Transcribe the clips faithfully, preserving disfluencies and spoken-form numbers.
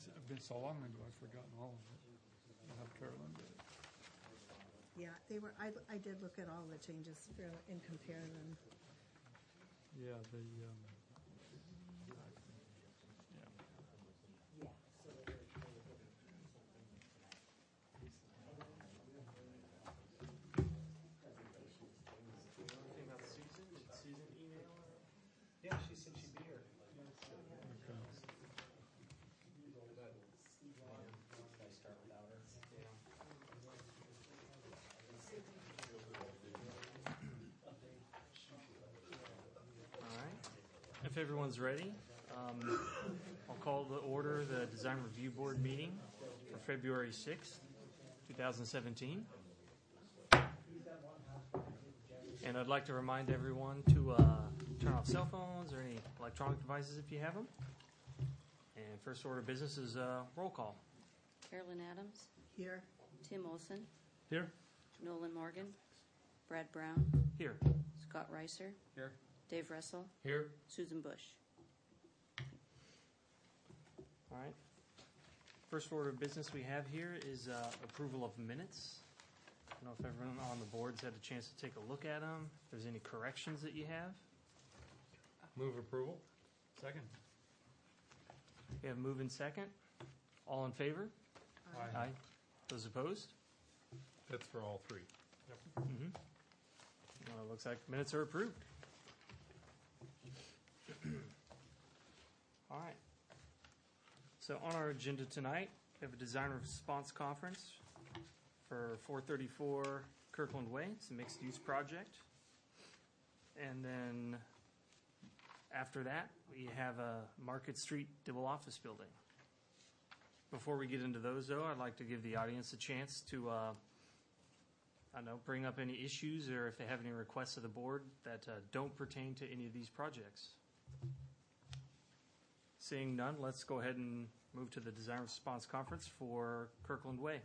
It's been so long ago, I've forgotten all of it. I'll have Carolyn do it. Yeah, they were, I, I did look at all the changes fairly and compare them. Yeah, the, um, yeah. Anything about Susan? Did Susan email her? Yeah, she said she'd be here. Okay. I start without her. All right. If everyone's ready, um, I'll call to order the Design Review Board meeting for February sixth, twenty seventeen. And I'd like to remind everyone to uh, turn off cell phones or any electronic devices if you have them. And first order of business is uh, roll call. Carolyn Adams, Here, Tim Olson, Here? Nolan Morgan, Brad Brown, Here. Scott Reiser, Here. Dave Russell, Here. Susan Bush. All right. First order of business we have here is uh, approval of minutes. I don't know if everyone on the board's had a chance to take a look at them. If there's any corrections that you have. Move approval. Second. We have move in second. All in favor? Aye. Those opposed? That's for all three. Mm-hmm. Well, it looks like minutes are approved. All right. So on our agenda tonight, we have a design response conference for four thirty-four Kirkland Way. It's a mixed-use project. And then after that, we have a Market Street Dibble office building. Before we get into those, though, I'd like to give the audience a chance to, uh, I don't know, bring up any issues or if they have any requests of the board that uh, don't pertain to any of these projects. Seeing none, let's go ahead and move to the Design Response Conference for Kirkland Way.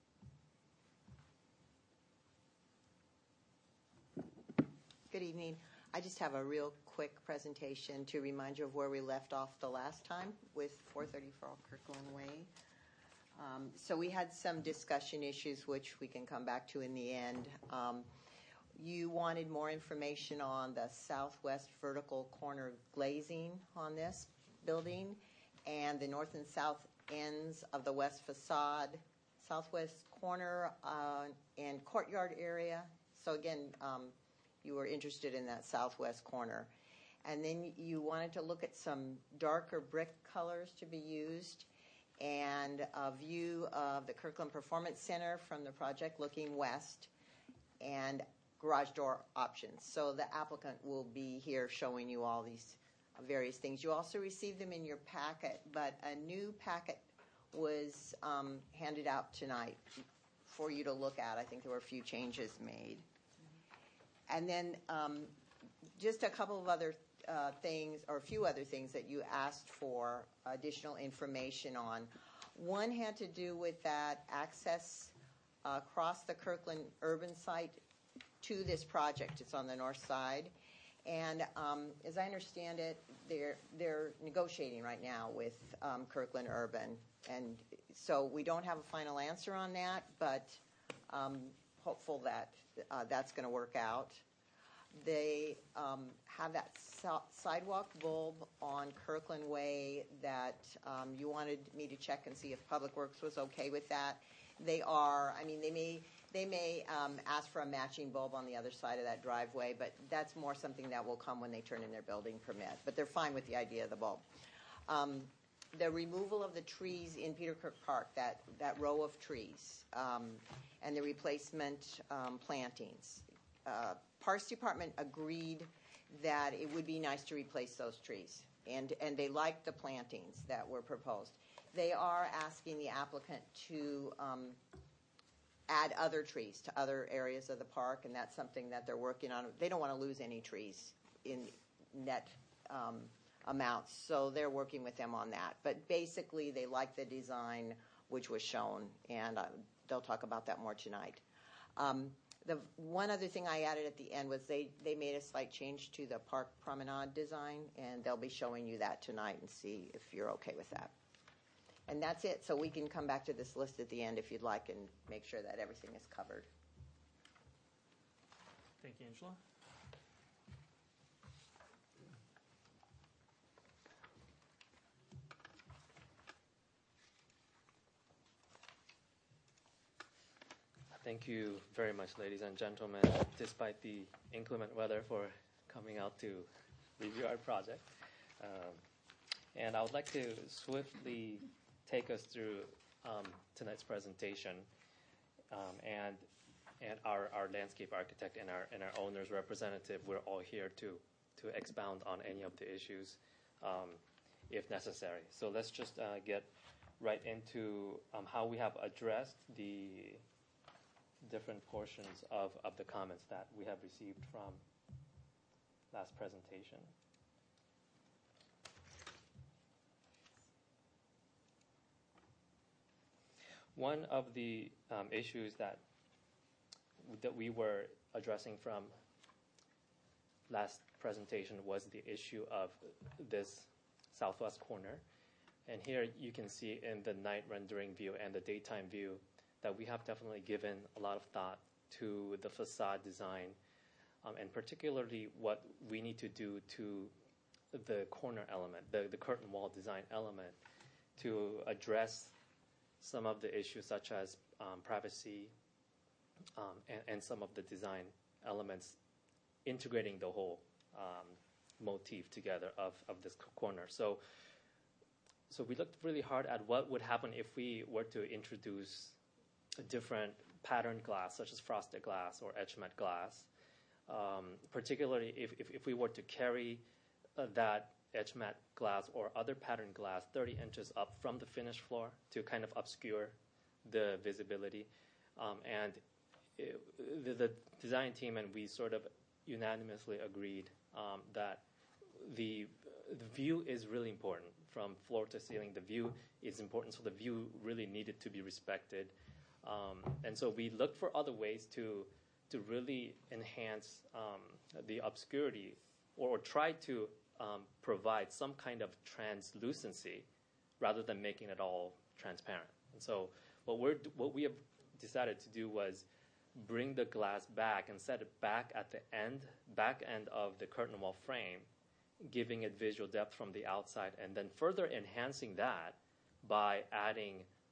Good evening. I just have a real quick presentation to remind you of where we left off the last time with four thirty-four Kirkland Way. Um, so we had some discussion issues, which we can come back to in the end. Um, you wanted more information on the southwest vertical corner glazing on this building and the north and south ends of the west facade, southwest corner uh, and courtyard area. So again, um, you were interested in that southwest corner. And then you wanted to look at some darker brick colors to be used and a view of the Kirkland Performance Center from the project looking west and garage door options. So the applicant will be here showing you all these various things. You also received them in your packet, but a new packet was um, handed out tonight for you to look at. I think there were a few changes made. And then um, just a couple of other uh, things, or a few other things that you asked for additional information on. One had to do with that access uh, across the Kirkland urban site to this project. It's on the north side. And um, as I understand it, they're, they're negotiating right now with um, Kirkland Urban. And so we don't have a final answer on that, but um, hopeful that uh, that's going to work out. They um, have that so- sidewalk bulb on Kirkland Way that um, you wanted me to check and see if Public Works was okay with that. They are. I mean, they may they may um, ask for a matching bulb on the other side of that driveway, but that's more something that will come when they turn in their building permit. But they're fine with the idea of the bulb. Um, the removal of the trees in Peter Kirk Park, that, that row of trees, um, and the replacement um, plantings. Uh, Parks Department agreed that it would be nice to replace those trees, and, and they liked the plantings that were proposed. They are asking the applicant to um, add other trees to other areas of the park, and that's something that they're working on. They don't want to lose any trees in net um, amounts, so they're working with them on that. But basically, they like the design which was shown, and uh, they'll talk about that more tonight. Um, the one other thing I added at the end was they, they made a slight change to the park promenade design, and they'll be showing you that tonight and see if you're okay with that. And that's it. So we can come back to this list at the end if you'd like and make sure that everything is covered. Thank you, Angela. Thank you very much, ladies and gentlemen, despite the inclement weather, for coming out to review our project. Um, and I would like to swiftly take us through um, tonight's presentation. Um, and and our, our landscape architect and our and our owner's representative, we're all here to, to expound on any of the issues um, if necessary. So let's just uh, get right into um, how we have addressed the different portions of, of the comments that we have received from last presentation. One of the um, issues that that we were addressing from last presentation was the issue of this southwest corner. And here you can see in the night rendering view and the daytime view that we have definitely given a lot of thought to the facade design, um, and particularly what we need to do to the corner element, the, the curtain wall design element, to address some of the issues such as um, privacy um, and, and some of the design elements integrating the whole um, motif together of, of this corner. So, so we looked really hard at what would happen if we were to introduce a different patterned glass, such as frosted glass or etch matte glass, um, particularly if, if, if we were to carry uh, that etch matte glass or other patterned glass thirty inches up from the finished floor to kind of obscure the visibility. Um, and it, the, the design team and we sort of unanimously agreed um, that the, the view is really important from floor to ceiling. The view is important, so the view really needed to be respected. Um, and so we looked for other ways to to really enhance um, the obscurity or, or try to um, provide some kind of translucency rather than making it all transparent. And so what we're what we have decided to do was bring the glass back and set it back at the end, back end of the curtain wall frame, giving it visual depth from the outside, and then further enhancing that by adding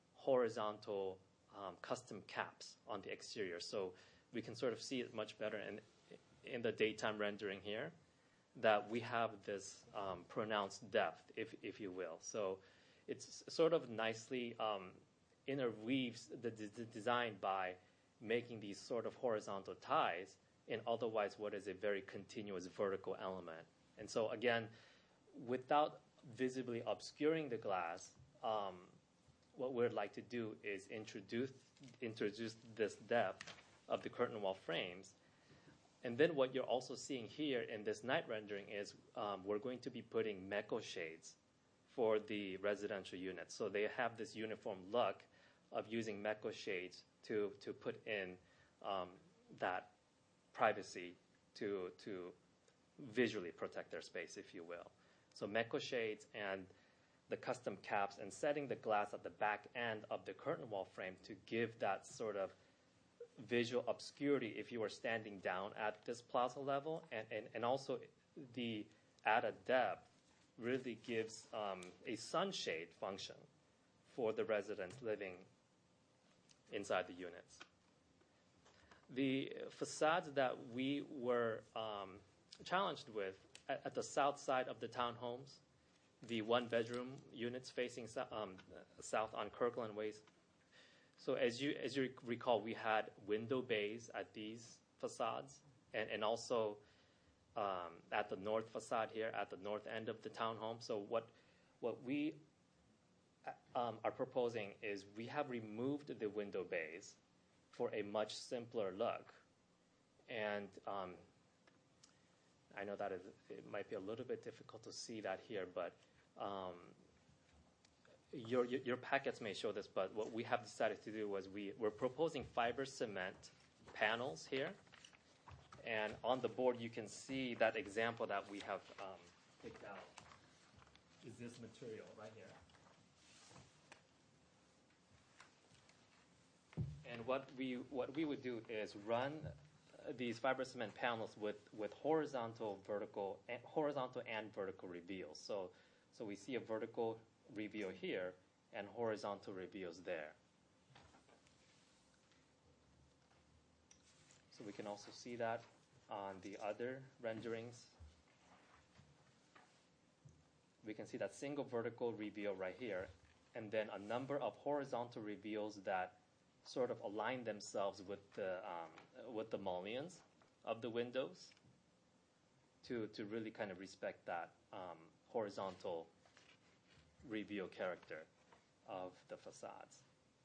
horizontal Um, custom caps on the exterior. So we can sort of see it much better in, in the daytime rendering here, that we have this um, pronounced depth, if, if you will. So it's sort of nicely um, interweaves the, the design by making these sort of horizontal ties in otherwise what is a very continuous vertical element. And so again, without visibly obscuring the glass, um, what we'd like to do is introduce introduce this depth of the curtain wall frames. And then what you're also seeing here in this night rendering is um, we're going to be putting Meko shades for the residential units. So they have this uniform look of using Meko shades to, to put in um, that privacy to, to visually protect their space, if you will. So Meko shades and the custom caps and setting the glass at the back end of the curtain wall frame to give that sort of visual obscurity if you were standing down at this plaza level, and, and, and also the added depth really gives um, a sunshade function for the residents living inside the units. The facades that we were um, challenged with at, at the south side of the townhomes, the one-bedroom units facing um, south on Kirkland Way. So as you as you recall, we had window bays at these facades, and, and also um, at the north facade here, at the north end of the townhome. So what what we um, are proposing is we have removed the window bays for a much simpler look, and um, I know that it might be a little bit difficult to see that here, but um, your, your your packets may show this, but what we have decided to do was we, we're proposing fiber cement panels here. And on the board, you can see that example that we have um, picked out is this material right here. And what we what we would do is run uh, these fiber cement panels with, with horizontal, vertical, and horizontal and vertical reveals. So so we see a vertical reveal here and horizontal reveals there. So we can also see that on the other renderings. We can see that single vertical reveal right here, and then a number of horizontal reveals that sort of align themselves with the um, with the mullions of the windows to to really kind of respect that um, horizontal reveal character of the facades.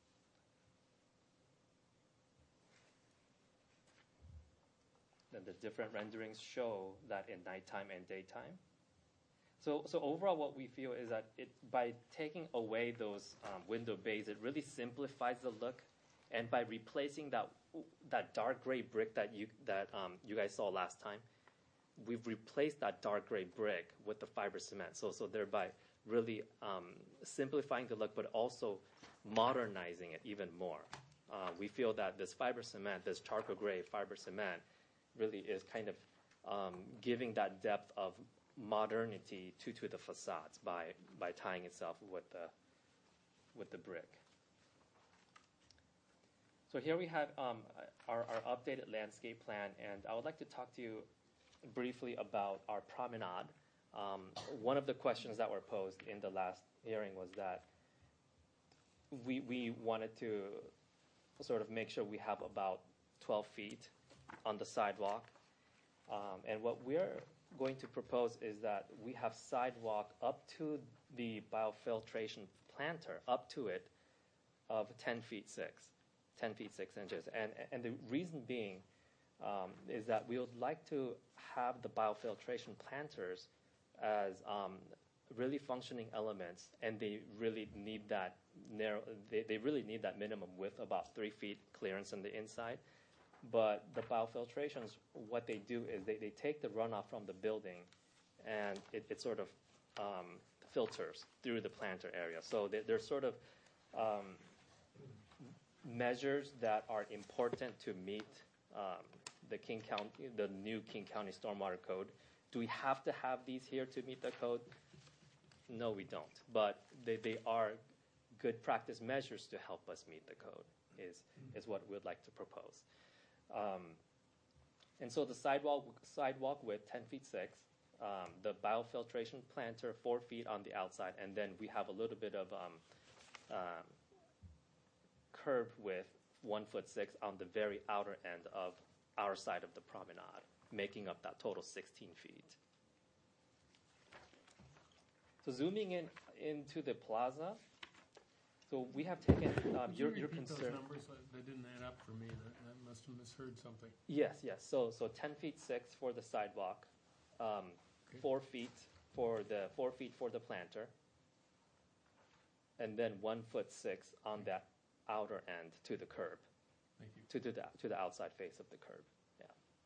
Then the different renderings show that in nighttime and daytime. So, so overall, what we feel is that it, by taking away those um, window bays, it really simplifies the look, and by replacing that that dark gray brick that you that um, you guys saw last time, we've replaced that dark gray brick with the fiber cement. So, so thereby really um, simplifying the look, but also modernizing it even more. Uh, we feel that this fiber cement, this charcoal gray fiber cement, really is kind of um, giving that depth of modernity to, to the facades by by tying itself with the with the brick. So here we have um, our, our updated landscape plan, and I would like to talk to you briefly about our promenade. Um, one of the questions that were posed in the last hearing was that we we wanted to sort of make sure we have about twelve feet on the sidewalk, um, and what we're going to propose is that we have sidewalk up to the biofiltration planter, up to it, of ten feet six, ten feet six inches. And, and the reason being um, is that we would like to have the biofiltration planters as um, really functioning elements, and they really need that narrow, they, they really need that minimum width, about three feet clearance on the inside. But the biofiltrations, what they do is they, they take the runoff from the building, and it, it sort of um, filters through the planter area. So they, they're sort of um, measures that are important to meet um, the King County, the new King County Stormwater Code. Do we have to have these here to meet the code? No, we don't. But they, they are good practice measures to help us meet the code, is, is what we'd like to propose. Um, and so the sidewalk sidewalk width ten feet six, um, the biofiltration planter four feet on the outside, and then we have a little bit of um, um, curb width one foot six on the very outer end of our side of the promenade, making up that total sixteen feet. So zooming in into the plaza. So we have taken um, Could you your, your repeat those concern. numbers? Uh, They didn't add up for me. That, that must have misheard something. Yes, yes. So so ten feet six for the sidewalk, um, Okay. four feet for the four feet for the planter, and then one foot six on that outer end to the curb, Thank you. to to the to the outside face of the curb. Yeah.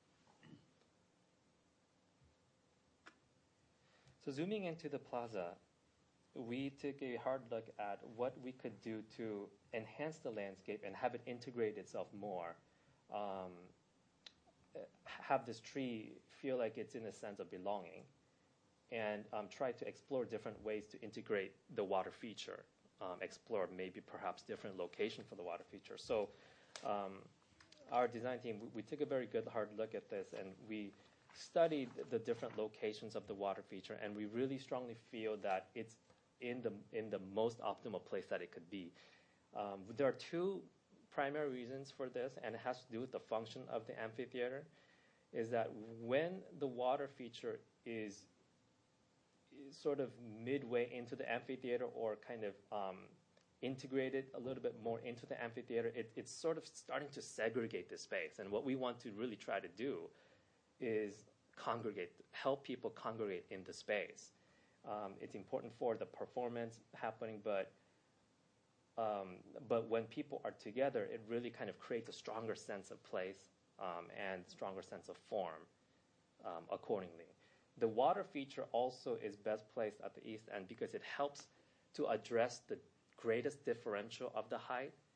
So zooming into the plaza, we took a hard look at what we could do to enhance the landscape and have it integrate itself more. Um, have this tree feel like it's in a sense of belonging, and um, try to explore different ways to integrate the water feature, um, explore maybe perhaps different location for the water feature. So um, our design team, we, we took a very good hard look at this, and we studied the different locations of the water feature, and we really strongly feel that it's in the in the most optimal place that it could be. Um, there are two primary reasons for this, and it has to do with the function of the amphitheater, is that when the water feature is, is sort of midway into the amphitheater, or kind of um, integrated a little bit more into the amphitheater, it, it's sort of starting to segregate the space. And what we want to really try to do is congregate, help people congregate in the space. Um, it's important for the performance happening, but um, but when people are together, it really kind of creates a stronger sense of place um, and stronger sense of form um, accordingly. The water feature also is best placed at the east end because it helps to address the greatest differential of the height.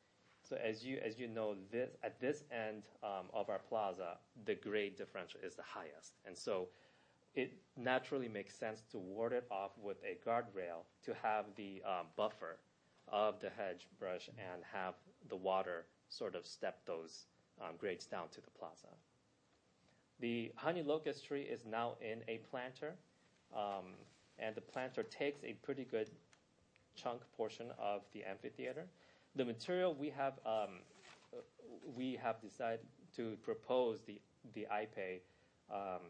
So as you as you know, this at this end um, of our plaza, the grade differential is the highest, and so it naturally makes sense to ward it off with a guardrail to have the um, buffer of the hedge brush and have the water sort of step those um, grades down to the plaza. The honey locust tree is now in a planter, um, and the planter takes a pretty good chunk portion of the amphitheater. The material we have, um, we have decided to propose the the I P A, um,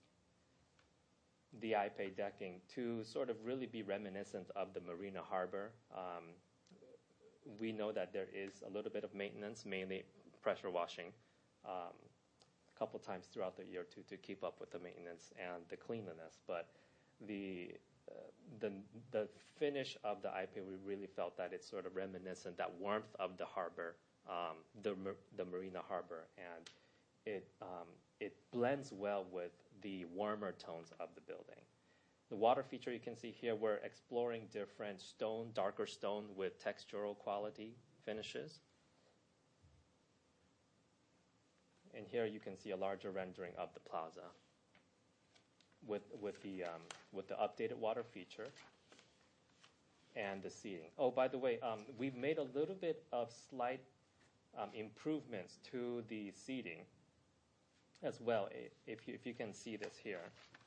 the I P A decking to sort of really be reminiscent of the Marina Harbor. Um, we know that there is a little bit of maintenance, mainly pressure washing, um, a couple times throughout the year to to keep up with the maintenance and the cleanliness, but the Uh, the the finish of the I P A, we really felt that it's sort of reminiscent, that warmth of the harbor, um, the the Marina Harbor, and it um, it blends well with the warmer tones of the building. The water feature you can see here, we're exploring different stone, darker stone with textural quality finishes. And here you can see a larger rendering of the plaza with with the um, with the updated water feature and the seating. Oh, by the way, um, we've made a little bit of slight um, improvements to the seating as well. If you if you can see this here,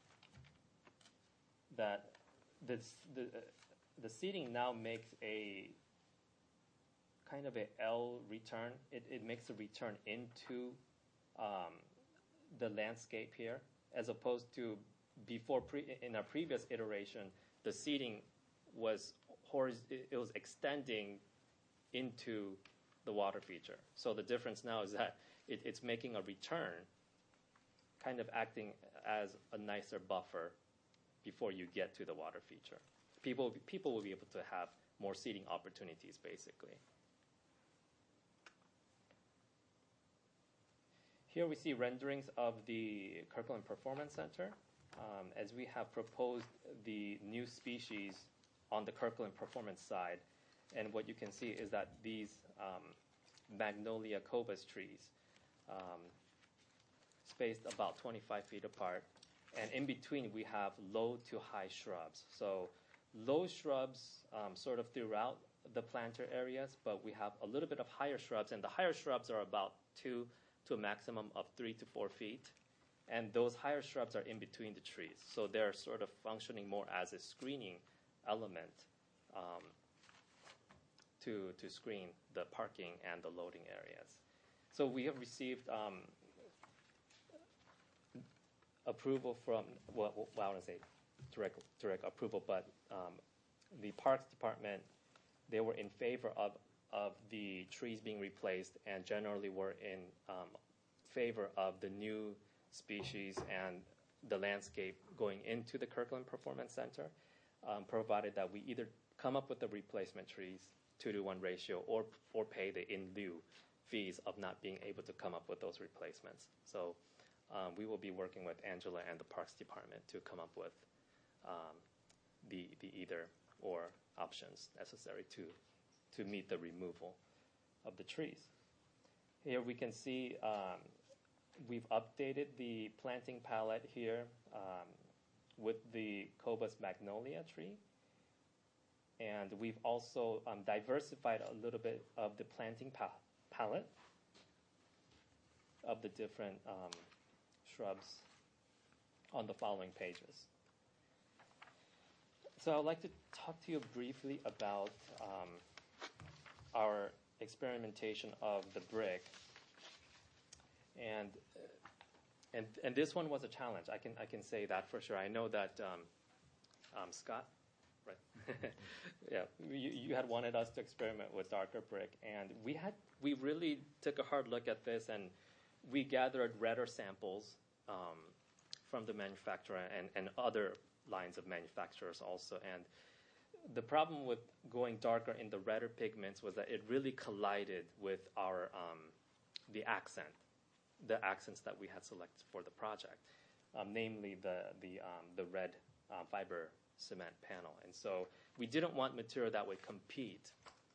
that this the uh, the seating now makes a kind of a L return. It it makes a return into um, the landscape here, as opposed to before pre, in our previous iteration, the seating was horiz- it was extending into the water feature. So the difference now is that it, it's making a return, kind of acting as a nicer buffer before you get to the water feature. People people will be able to have more seating opportunities, basically. Here we see renderings of the Kirkland Performance Center. Um, as we have proposed the new species on the Kirkland Performance side, and what you can see is that these um, Magnolia cobus trees, um, spaced about twenty-five feet apart, and in between we have low to high shrubs. So low shrubs um, sort of throughout the planter areas, but we have a little bit of higher shrubs, and the higher shrubs are about two to a maximum of three to four feet. And those higher shrubs are in between the trees. So they're sort of functioning more as a screening element um, to, to screen the parking and the loading areas. So we have received um, approval from, well, well I want to say direct, direct approval, but um, the Parks Department, they were in favor of, of the trees being replaced, and generally were in um, favor of the new species and the landscape going into the Kirkland Performance Center, um, provided that we either come up with the replacement trees, two to one ratio, or or pay the in lieu fees of not being able to come up with those replacements. So um, we will be working with Angela and the Parks Department to come up with um, the the either or options necessary to to meet the removal of the trees. Here we can see um, we've updated the planting palette here um, with the Cobus magnolia tree. And we've also um, diversified a little bit of the planting pa- palette of the different um, shrubs on the following pages. So I'd like to talk to you briefly about um, our experimentation of the brick. And and and this one was a challenge. I can I can say that for sure. I know that um, um, Scott, right? yeah, you, you had wanted us to experiment with darker brick, and we had we really took a hard look at this, and we gathered redder samples um, from the manufacturer and, and other lines of manufacturers also. And the problem with going darker in the redder pigments was that it really collided with our um, the accent. the accents that we had selected for the project, um, namely the the um, the red uh, fiber cement panel. And so we didn't want material that would compete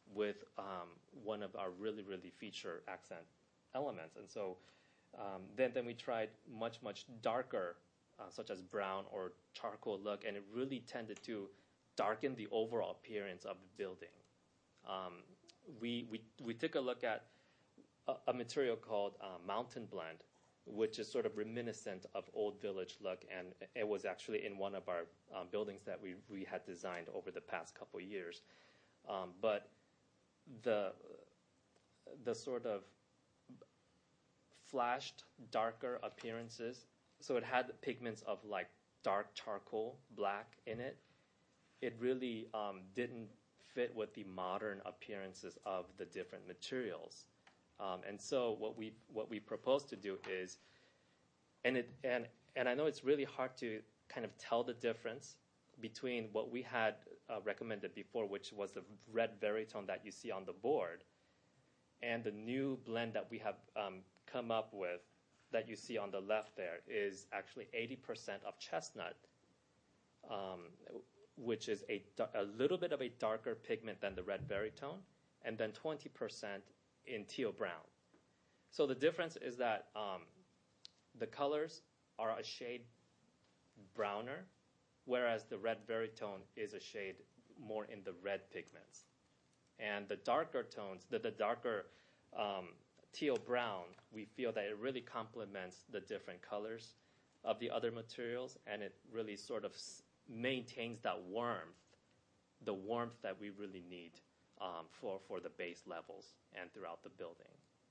with um, one of our really, really feature accent elements. And so um, then, then we tried much, much darker, uh, such as brown or charcoal look, and it really tended to darken the overall appearance of the building. Um, we, we, we took a look at a, a material called uh, Mountain Blend, which is sort of reminiscent of Old Village look, and it was actually in one of our um, buildings that we, we had designed over the past couple of years. Um, but the, the sort of flashed, darker appearances, so it had pigments of like dark charcoal, black in it. It really um, didn't fit with the modern appearances of the different materials. Um, and so what we what we propose to do is, and it and and I know it's really hard to kind of tell the difference between what we had uh, recommended before, which was the red Veritone that you see on the board, and the new blend that we have um, come up with that you see on the left there is actually eighty percent of chestnut, um, which is a, a little bit of a darker pigment than the red Veritone, and then twenty percent in teal brown. So the difference is that um, the colors are a shade browner, whereas the red Veritone is a shade more in the red pigments. And the darker tones, the, the darker um, teal brown, we feel that it really complements the different colors of the other materials, and it really sort of s- maintains that warmth, the warmth that we really need um, for, for the base levels and throughout the building.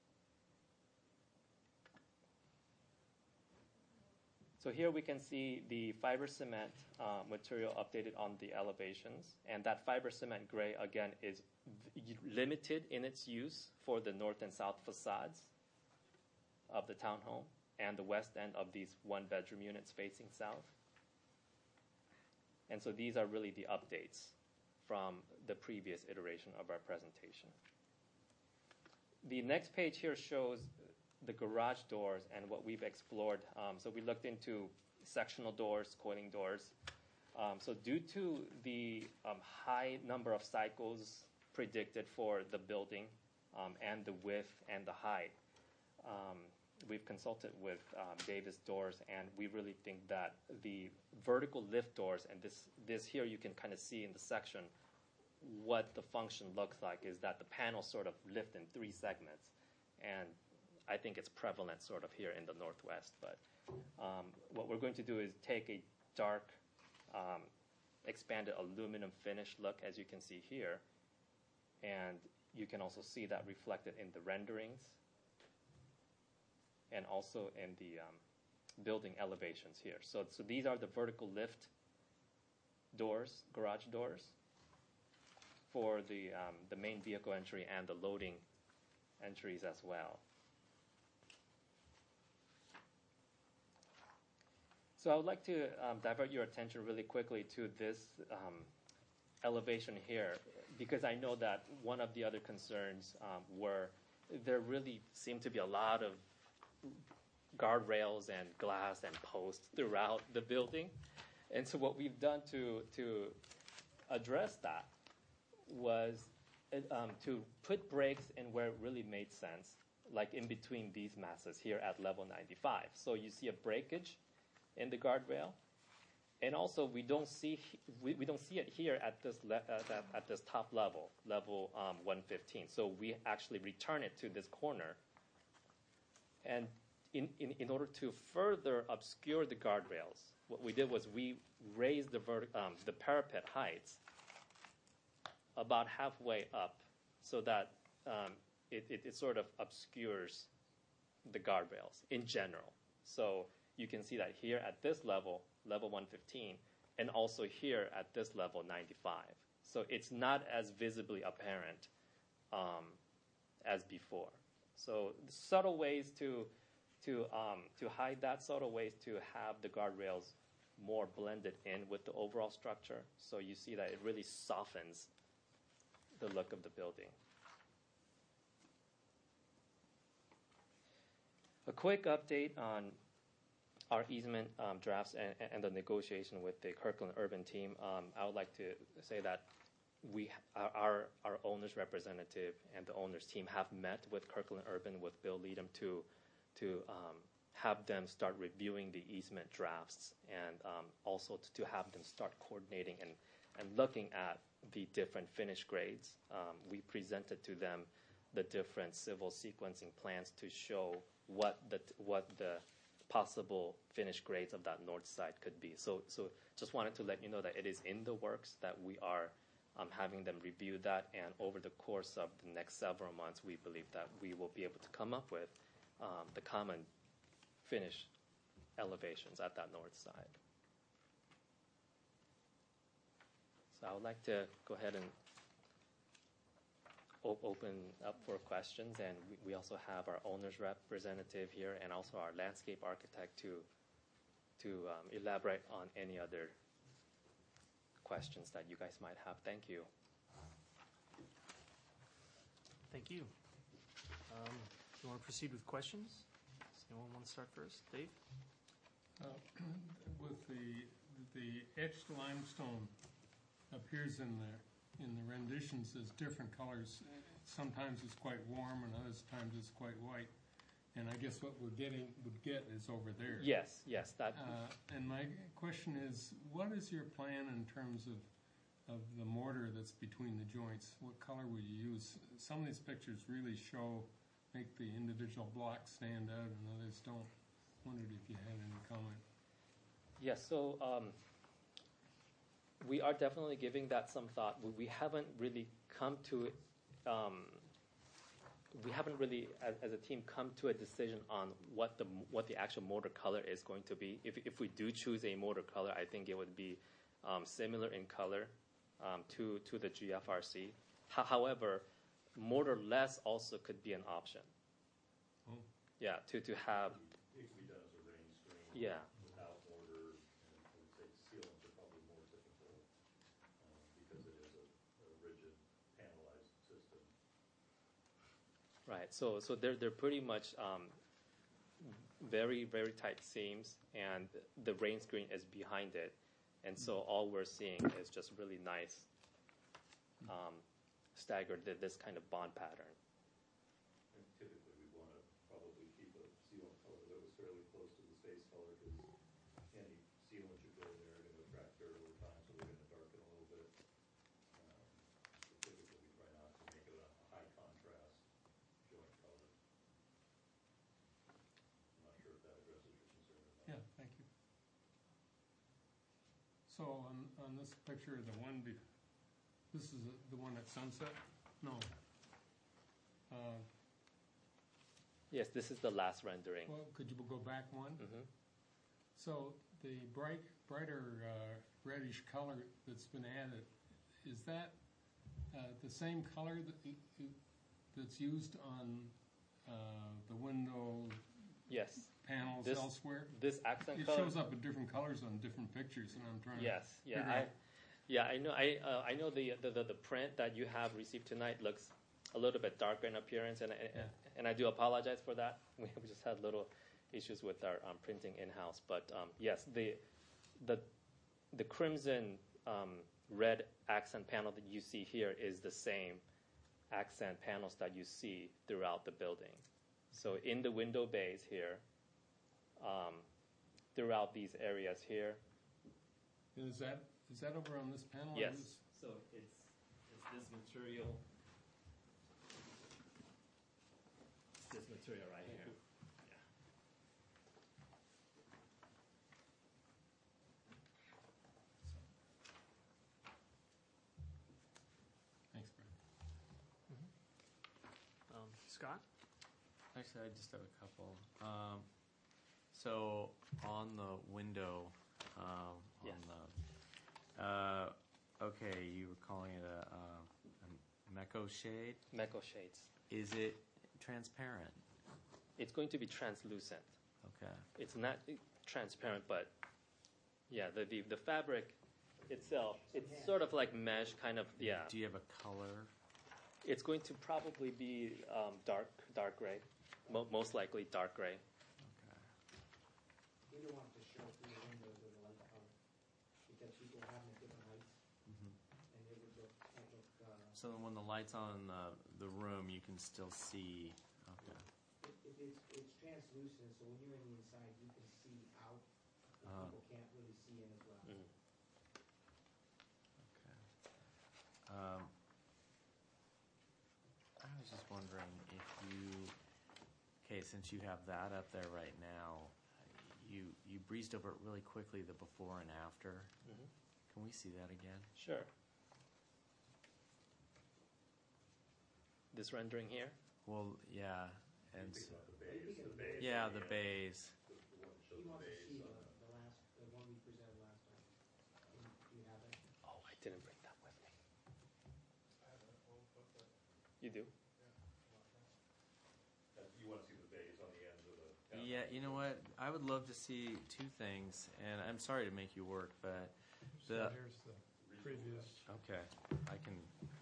So here we can see the fiber cement uh, material updated on the elevations, and that fiber cement gray, again, is v- limited in its use for the north and south facades of the townhome and the west end of these one-bedroom units facing south. And so these are really the updates from the previous iteration of our presentation. The next page here shows the garage doors and what we've explored. Um, so we looked into sectional doors, coiling doors. Um, so due to the um, high number of cycles predicted for the building um, and the width and the height, um, we've consulted with um, Davis Doors, and we really think that the vertical lift doors, and this, this here you can kind of see in the section what the function looks like, is that the panels sort of lift in three segments. And I think it's prevalent sort of here in the Northwest. But um, what we're going to do is take a dark, um, expanded aluminum finish look, as you can see here. And you can also see that reflected in the renderings and also in the um, building elevations here. So, so these are the vertical lift doors, garage doors, for the, um, the main vehicle entry and the loading entries as well. So I would like to um, divert your attention really quickly to this um, elevation here, because I know that one of the other concerns um, were there really seemed to be a lot of guardrails and glass and posts throughout the building. And so what we've done to, to address that was um, to put brakes in where it really made sense, like in between these masses here at level ninety-five. So you see a breakage in the guardrail, and also we don't see we, we don't see it here at this le- uh, at, at this top level, level um, one fifteen. So we actually return it to this corner, and in, in in order to further obscure the guardrails, what we did was we raised the verti- um, the parapet heights about halfway up, so that um, it, it, it sort of obscures the guardrails in general. So you can see that here at this level, level one fifteen, and also here at this level, ninety-five. So it's not as visibly apparent um, as before. So subtle ways to to um, to hide that, subtle ways to have the guardrails more blended in with the overall structure. So you see that it really softens the look of the building. A quick update on our easement um, drafts and, and the negotiation with the Kirkland Urban team. Um, I would like to say that we our, our our owner's representative and the owner's team have met with Kirkland Urban with Bill Leadham to to um, have them start reviewing the easement drafts and um, also to, to have them start coordinating and and looking at the different finish grades. Um, we presented to them the different civil sequencing plans to show what the what the possible finish grades of that north side could be. So so just wanted to let you know that it is in the works, that we are um, having them review that, and over the course of the next several months, we believe that we will be able to come up with um, the common finish elevations at that north side. So I would like to go ahead and op- open up for questions, and we, we also have our owner's representative here and also our landscape architect to to um, elaborate on any other questions that you guys might have. Thank you. Thank you. Um, do you want to proceed with questions? Does anyone want to start first? Dave? Uh, With the, the etched limestone appears in the, in the renditions as different colors. Sometimes it's quite warm and other times it's quite white. And I guess what we're getting, would get is over there. Yes, yes, that. Uh, And my question is, what is your plan in terms of, of the mortar that's between the joints? What color will you use? Some of these pictures really show, make the individual blocks stand out and others don't. Wondered if you had any comment. Yes, so um, we are definitely giving that some thought. We, we haven't really come to, um, we haven't really, as, as a team, come to a decision on what the what the actual mortar color is going to be. If if we do choose a mortar color, I think it would be um, similar in color um, to to the G F R C. Ho- however, mortar-less also could be an option. Oh. Yeah, to to have. It could be done as a rain screen. Yeah. Without mortar, and I would say sealants are probably more difficult, uh, because it is a, a rigid panelized system. Right. So so they're they're pretty much um, very very tight seams, and the rain screen is behind it, and so all we're seeing is just really nice um, staggered th- this kind of bond pattern. And typically, we want to probably keep a sealant color that was fairly close to the face color, because any sealant you go there are going to attract dirt over time, so we're going to darken a little bit. Um, so typically, we try not to make it a, a high contrast joint color. I'm not sure if that addresses your concern or not. Yeah, thank you. So on, on this picture, the one, be- this is the one at Sunset? No. Uh, Yes, this is the last rendering. Well, could you go back one? hmm So the bright, brighter uh, reddish color that's been added, is that uh, the same color that y- y- that's used on uh, the window Yes, panels This- elsewhere? this accent It color. shows up in different colors on different pictures, and I'm trying to. Yes, yeah, figure I, out- yeah, I know. I uh, I know the, the the the print that you have received tonight looks a little bit darker in appearance, and and, Yeah. and I do apologize for that. We we just had little issues with our um, printing in house, but um, yes, the the the crimson um, red accent panel that you see here is the same accent panels that you see throughout the building. So in the window bays here, um, throughout these areas here. And is that, is that over on this panel? or Yes. this- So it's it's this material. It's this material right here. Yeah. Thanks, Brad. Um, Scott? Actually, I just have a couple. Um, so on the window, um, Yeah. on the, uh, okay, you were calling it a, uh, a Mecco shade. Mecco shades. Is it transparent? It's going to be translucent. Okay. It's not uh, transparent, but yeah, the, the the fabric itself, it's sort of like mesh, kind of. Yeah. Do you have a color? It's going to probably be um, dark dark gray, Mo- most likely dark gray. Okay. We don't want to show through the windows of the light color, because people have them at different heights, Mhm. and it would look, it would look So then when the light's on the, the room, you can still see, okay. It, it, it's, it's translucent, so when you're in the inside, you can see out, but Uh-huh. people can't really see in as well. Mhm. Okay. Um, I was just wondering if you, okay, since you have that up there right now, you, you breezed over it really quickly, the before and after. Mhm. Can we see that again? Sure. This rendering here? Well, yeah, and, You s- think about the bays, the bays. yeah, on the end, bays. The the one that He shows the wants to bays see on the, the. the last, the one we presented last time. Can you- Do you have it? Oh, I didn't bring that with me. You do? That- You want to see the bays on the ends of the. Yeah, you know what? I would love to see two things, and I'm sorry to make you work, but So the, here's the previous. okay, I can.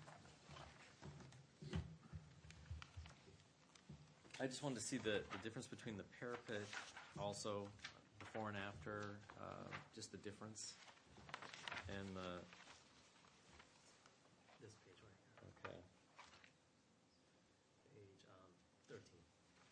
I just wanted to see the, the difference between the parapet, also before and after, uh, just the difference, and the, This page right here, okay. page um, thirteen.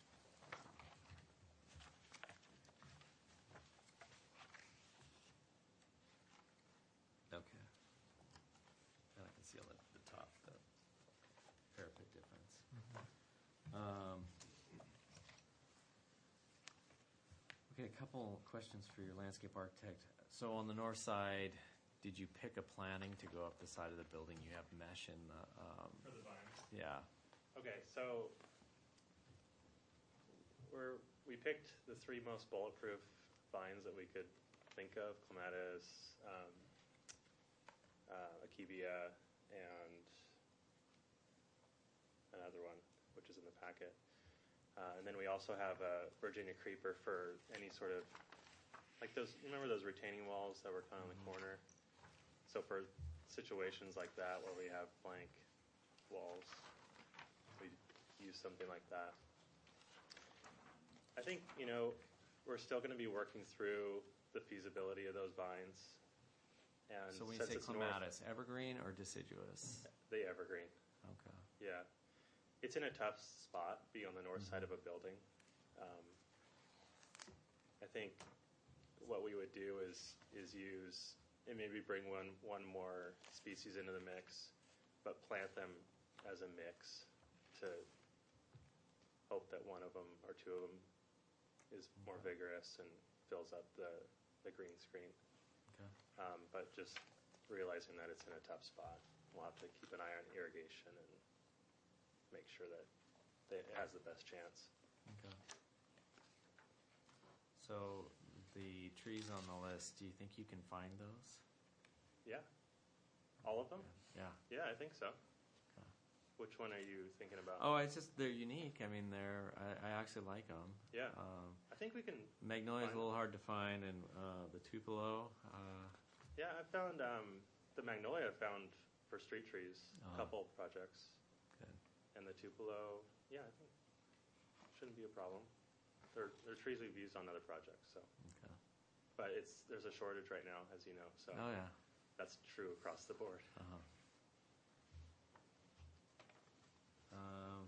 Okay. And I can see on the, the top, the parapet difference. Um, okay, a couple questions for your landscape architect. So on the north side, did you pick a planning to go up the side of the building? You have mesh in the, um, For the vines. yeah, Okay, so we're, we picked the three most bulletproof vines that we could think of, clematis, um, uh, akebia, and another one, which is in the packet. Uh, and then we also have a Virginia creeper for any sort of, like those, you remember those retaining walls that were kind of in the corner? So for situations like that where we have blank walls, we use something like that. I think, you know, we're still going to be working through the feasibility of those vines. And so when you since say it's north, clematis, evergreen or deciduous? the evergreen, Okay. yeah. It's in a tough spot, being on the north side of a building. Um, I think what we would do is is use and maybe bring one one more species into the mix, but plant them as a mix to hope that one of them or two of them is more vigorous and fills up the the green screen. Okay. Um, but just realizing that it's in a tough spot, we'll have to keep an eye on irrigation and make sure that it has the best chance. Okay. So the trees on the list, do you think you can find those? Yeah. All of them? Yeah. Yeah, I think so. Okay. Which one are you thinking about? Oh, it's just they're unique. I mean, they're I, I actually like them. Yeah. Um, I think we can. Magnolia's Find a little hard to find, and uh, the Tupelo. Uh, Yeah, I found um, the magnolia I found for street trees, a Uh-huh. couple projects. good. And the Tupelo, yeah, I think shouldn't be a problem. They're, they're trees we've used on other projects, so. Okay. But it's there's a shortage right now, as you know, so Oh yeah. that's true across the board. Uh-huh. Um,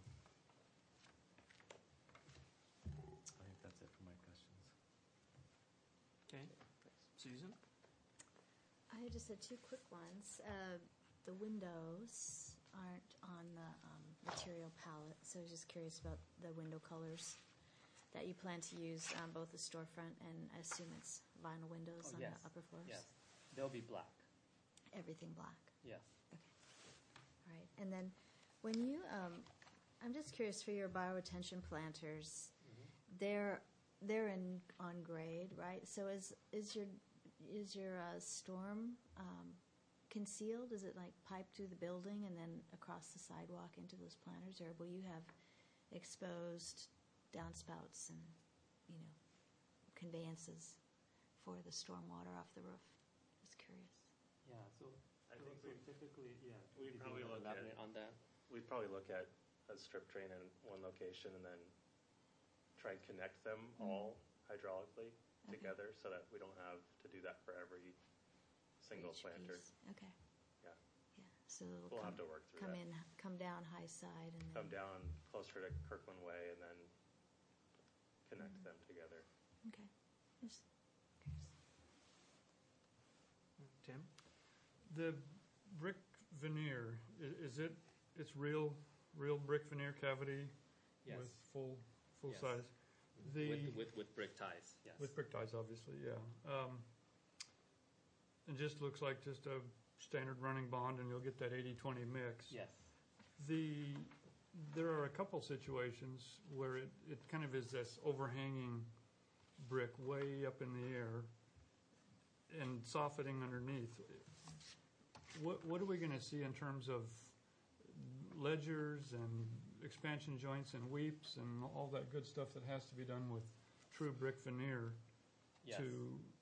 I think that's it for my questions. Okay. Susan? I just had two quick ones. Uh, the windows aren't on the um, material palette, so I was just curious about the window colors that you plan to use on both the storefront and I assume it's vinyl windows Oh, on yes. the upper floors? Yes, they'll be black. Everything black. Yes. All right. And then when you, um, I'm just curious for your bioretention planters, they're they're in on grade, right? So is is your is your uh, storm um, concealed? Is it like piped through the building and then across the sidewalk into those planters, or will you have exposed downspouts and you know conveyances for the storm water off the roof? Just curious. Yeah, so I so- think so we- typically, yeah. we you probably can look at- elaborate on that. We'd probably look at a strip drain in one location and then try and connect them all hydraulically Okay. together so that we don't have to do that for every single Each planter. piece. Okay. Yeah. Yeah. So it'll We'll come, have to work through come that. in, come down high side and then. Come down closer to Kirkland Way and then connect them together. Okay. Just curious. Tim? The brick veneer, i- is it, it's real, real brick veneer cavity Yes. with full, full Yes. size? The, With, with, with brick ties, yes. with brick ties, obviously, yeah. Um, It just looks like just a standard running bond and you'll get that eighty twenty mix. Yes. The, there are a couple situations where it, it kind of is this overhanging brick way up in the air and softening underneath. What, what are we gonna see in terms of ledgers and expansion joints and weeps and all that good stuff that has to be done with true brick veneer Yes. to,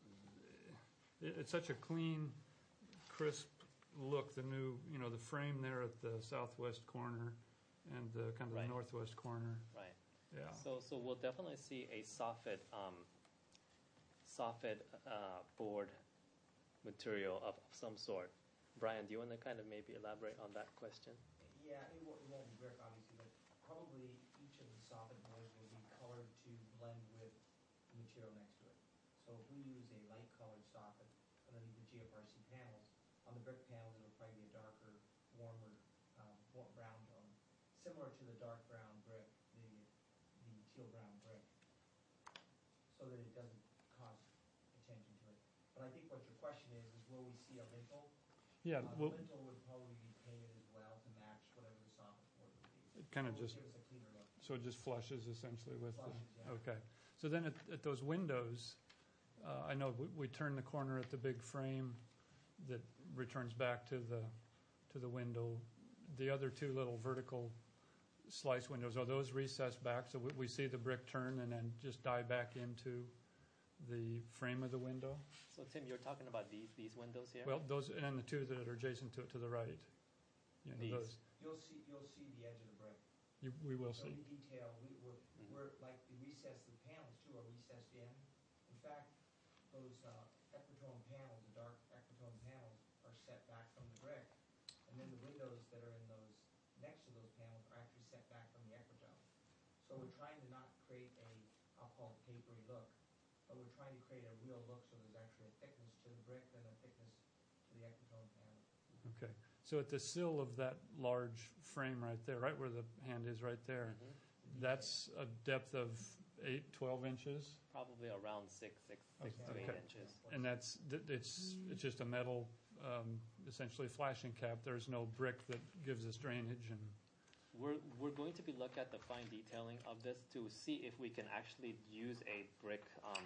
it, it's such a clean, crisp look, the new, you know, the frame there at the southwest corner and the kind of Right. the northwest corner. Right. Yeah. So, so we'll definitely see a soffit, um, soffit, uh, board material of some sort. Brian, do you want to kind of maybe elaborate on that question? Yeah, it won't, it won't be brick, obviously, but probably each of the soffit boards will be colored to blend with the material next to it. So if we use a light colored soffit underneath the G F R C panels, on the brick panels, it'll probably be a darker, warmer, um, wa- brown tone, similar to the dark brown brick, the, the teal brown brick, so that it doesn't cause attention to it. But I think what your question is, is will we see a lintel? Yeah, Uh, well, The lintel would probably be painted as well to match whatever the soffit board would be. it kind of So it would just, give us a cleaner look. so it just flushes essentially with the, Flushes, yeah. okay. So then at, at those windows, uh, I know we, we turn the corner at the big frame that returns back to the, to the window. The other two little vertical slice windows, are those recessed back so we, we see the brick turn and then just die back into the frame of the window? So Tim, you're talking about these, these windows here? Well, those, and then the two that are adjacent to it to the right. You know, These. those, You'll see, you'll see the edge of the brick. you, we will There'll see. be detail, we, we're, Mhm. we're, like, the recess, the panels too are recessed in. In fact, those, uh, Equitone panels, the dark Equitone panels are set back from the brick. And then the windows that are in those, next to those panels are actually set back from the Equitone. So we're trying to not create a, I'll call it papery look, but we're trying to create a real look so there's actually a thickness to the brick and a thickness to the Equitone panel. Okay. So at the sill of that large frame right there, right where the hand is right there, Mhm. that's a depth of eight, twelve inches? Probably around six, six, six to eight Okay. inches. And that's, th- it's, it's just a metal, um, essentially flashing cap. There's no brick that gives us drainage and, We're, we're going to be looking at the fine detailing of this to see if we can actually use a brick, um,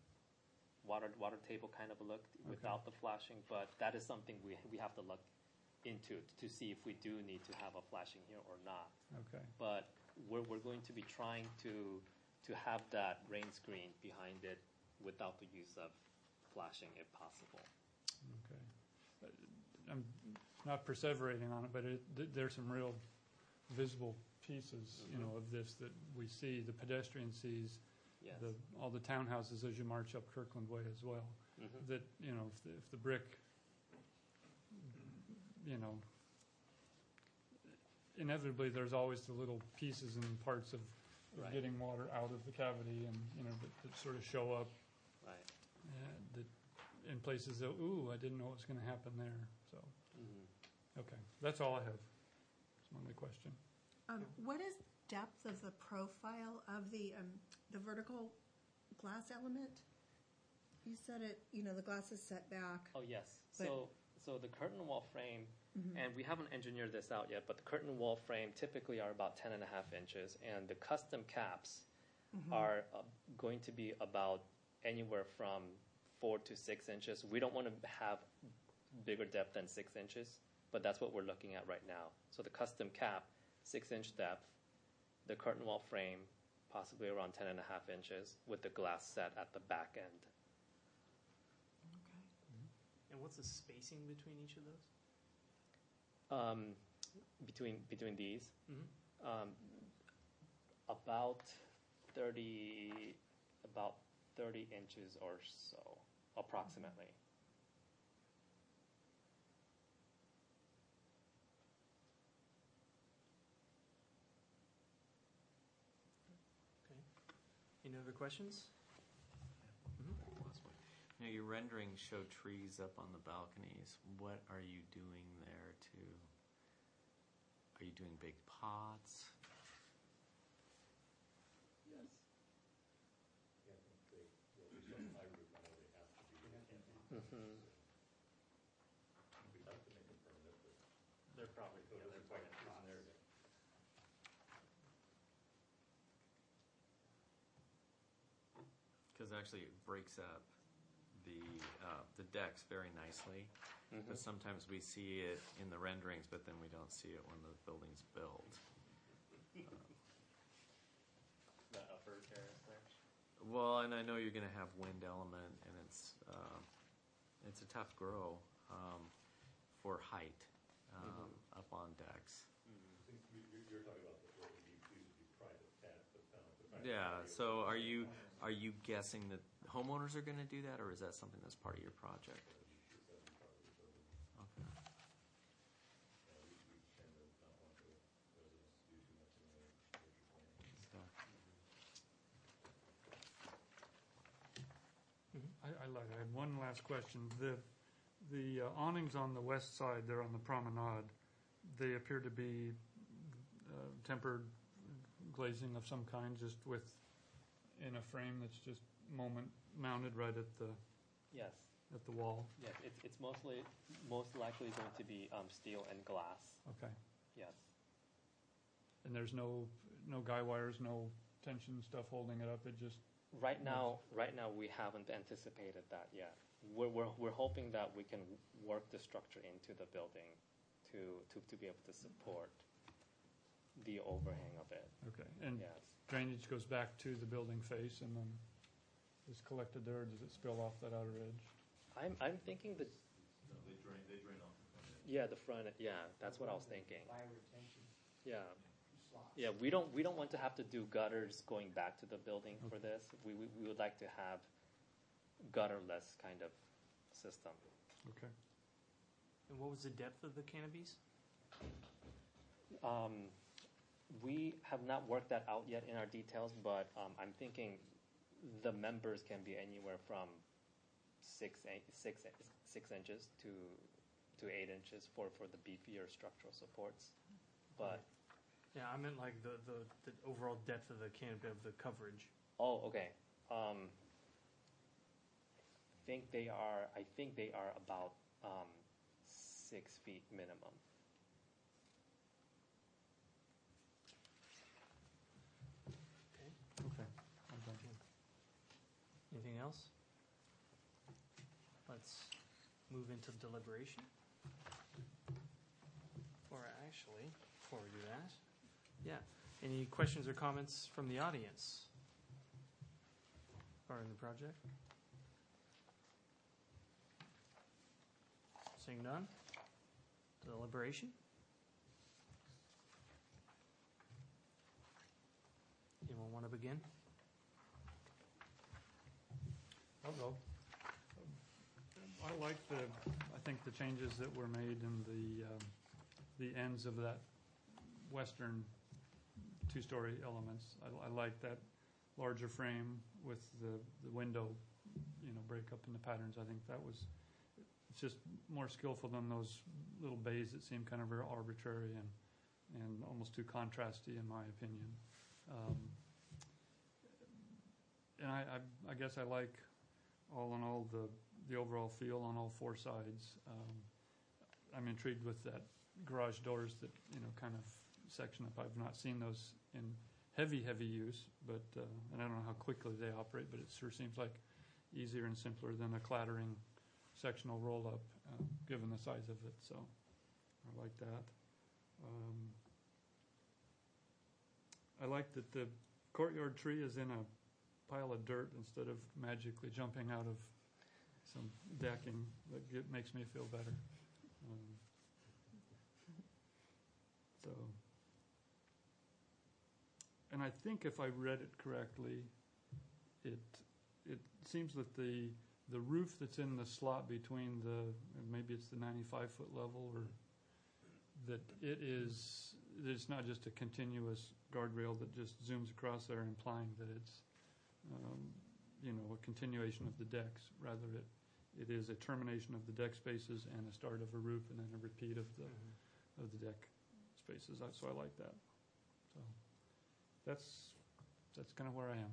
water, water table kind of a look without the flashing, but that is something we, we have to look into to see if we do need to have a flashing here or not. okay. But we're, we're going to be trying to, to have that rain screen behind it without the use of flashing if possible. Okay. Uh, I'm not perseverating on it, but it, th- there's some real visible pieces, you know, of this that we see, the pedestrian sees, Yes. the, all the townhouses as you march up Kirkland Way as well. Mhm. That, you know, if the, if the brick, you know, inevitably, there's always the little pieces and parts of, of Right. getting water out of the cavity and, you know, that, that sort of show up Right. uh, that in places that, ooh, I didn't know it was going to happen there. So, Mhm. okay, that's all I have. That's my only question. Um, what is depth of the profile of the, um, the vertical glass element? You said it, you know, the glass is set back. Oh, yes. But- So, so the curtain wall frame, Mhm. and we haven't engineered this out yet, but the curtain wall frame typically are about ten and a half inches, and the custom caps are uh, going to be about anywhere from four to six inches. We don't want to have bigger depth than six inches, but that's what we're looking at right now. So the custom cap, six inch depth, the curtain wall frame, possibly around ten and a half inches, with the glass set at the back end. And what's the spacing between each of those? Um, between between these, Mm-hmm. um, about thirty, about thirty inches or so, approximately. questions? Last one. Now, your renderings show trees up on the balconies. What are you doing there to, are you doing big pots? Yes. Yeah, I think they, well, there's some high root, I know they have to be, they can't be. Mhm. We'd have to make them permanent, but They're probably, so yeah, those they're are quite probably trees in there. pots. Because actually it breaks up the, uh, the decks very nicely. Mhm. But sometimes we see it in the renderings, but then we don't see it when the building's built. The upper terrace there. Well, and I know you're going to have wind element, and it's um, it's a tough grow um, for height um, up on decks. I think you- you're, you're talking about the, what would be, these would be private pad, but, uh, the private Yeah. patio. So are you are you guessing that homeowners are going to do that, or is that something that's part of your project? Is that part of the building? Okay. Yeah, we, we tend to not want the residents to do too much in the way of major planning. So, I, I like, I had one last question. The, the uh, awnings on the west side, there on the promenade, they appear to be uh, tempered glazing of some kind, just with, in a frame that's just moment mounted right at the, Yes, at the wall. yes, it's, it's mostly, most likely going to be um, steel and glass, Okay. yes. And there's no, no guy wires, no tension stuff holding it up, it just, Right now, right now, we haven't anticipated that yet. We're, we're, we're hoping that we can work the structure into the building to, to, to be able to support the overhang of it, okay. And yes. drainage goes back to the building face and then is collected there, or does it spill off that outer edge? I'm, I'm thinking that, No, they drain, they drain off the front end. yeah, the front, yeah, that's what I was thinking, Fire retention yeah. slots. Yeah, we don't, we don't want to have to do gutters going back to the building for this. We, we, we would like to have gutterless kind of system. Okay. And what was the depth of the canopies? Um, we have not worked that out yet in our details, but um, I'm thinking the members can be anywhere from six, eight, six, six inches to to eight inches for, for the beefier structural supports. But Yeah, I meant like the, the, the overall depth of the canopy of the coverage. oh, okay. Um, I think they are. I think they are about um, six feet minimum. Okay. I'm done. Anything else? Let's move into deliberation. Or actually, before we do that, yeah. Any questions or comments from the audience regarding the project? Seeing none? Deliberation? Anyone want to begin? I'll go. I like the, I think the changes that were made in the, um, the ends of that western two-story elements. I, I like that larger frame with the, the window, you know, break up in the patterns. I think that was, it's just more skillful than those little bays that seem kind of very arbitrary and, and almost too contrasty in my opinion. Um, and I, I, I guess I like, all in all, the, the overall feel on all four sides. Um, I'm intrigued with that garage doors that, you know, kind of section up. I've not seen those in heavy, heavy use, but, uh, and I don't know how quickly they operate, but it sure seems like easier and simpler than a clattering sectional roll-up, uh, given the size of it, so I like that. Um, I like that the courtyard tree is in a pile of dirt instead of magically jumping out of some decking. That get, makes me feel better. Um, so, and I think if I read it correctly, it it seems that the the roof that's in the slot between the, maybe it's the ninety-five foot level, or that it is, that it's not just a continuous guardrail that just zooms across there, implying that it's um, you know, a continuation of the decks. Rather, it, it is a termination of the deck spaces and a start of a roof and then a repeat of the, Mm-hmm. of the deck spaces. So I like that. So that's, that's kind of where I am.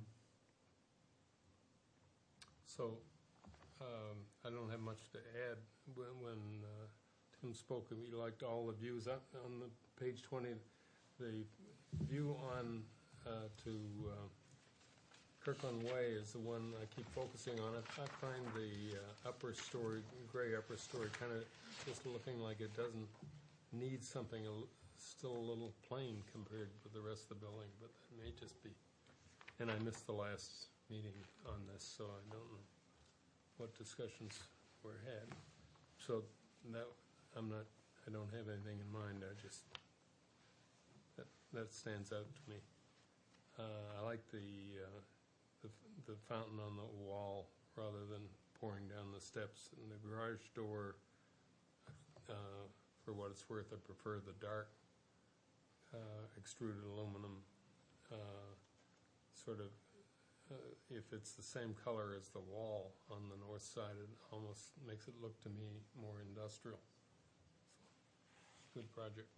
So, um, I don't have much to add. When, when uh, Tim spoke, he liked all the views. Up on the page twenty, the view on uh, to uh, Kirkland Way is the one I keep focusing on. I, I find the uh, upper story, gray upper story, kind of just looking like it doesn't need something a, l- still a little plain compared with the rest of the building, but that may just be. And I missed the last meeting on this, so I don't know what discussions were had. So that, I'm not, I don't have anything in mind, I just, that, that stands out to me. Uh, I like the, uh, the, the fountain on the wall rather than pouring down the steps, and the garage door, uh, for what it's worth, I prefer the dark, uh, extruded aluminum, uh, sort of. Uh, if it's the same color as the wall on the north side, it almost makes it look to me more industrial. So, good project.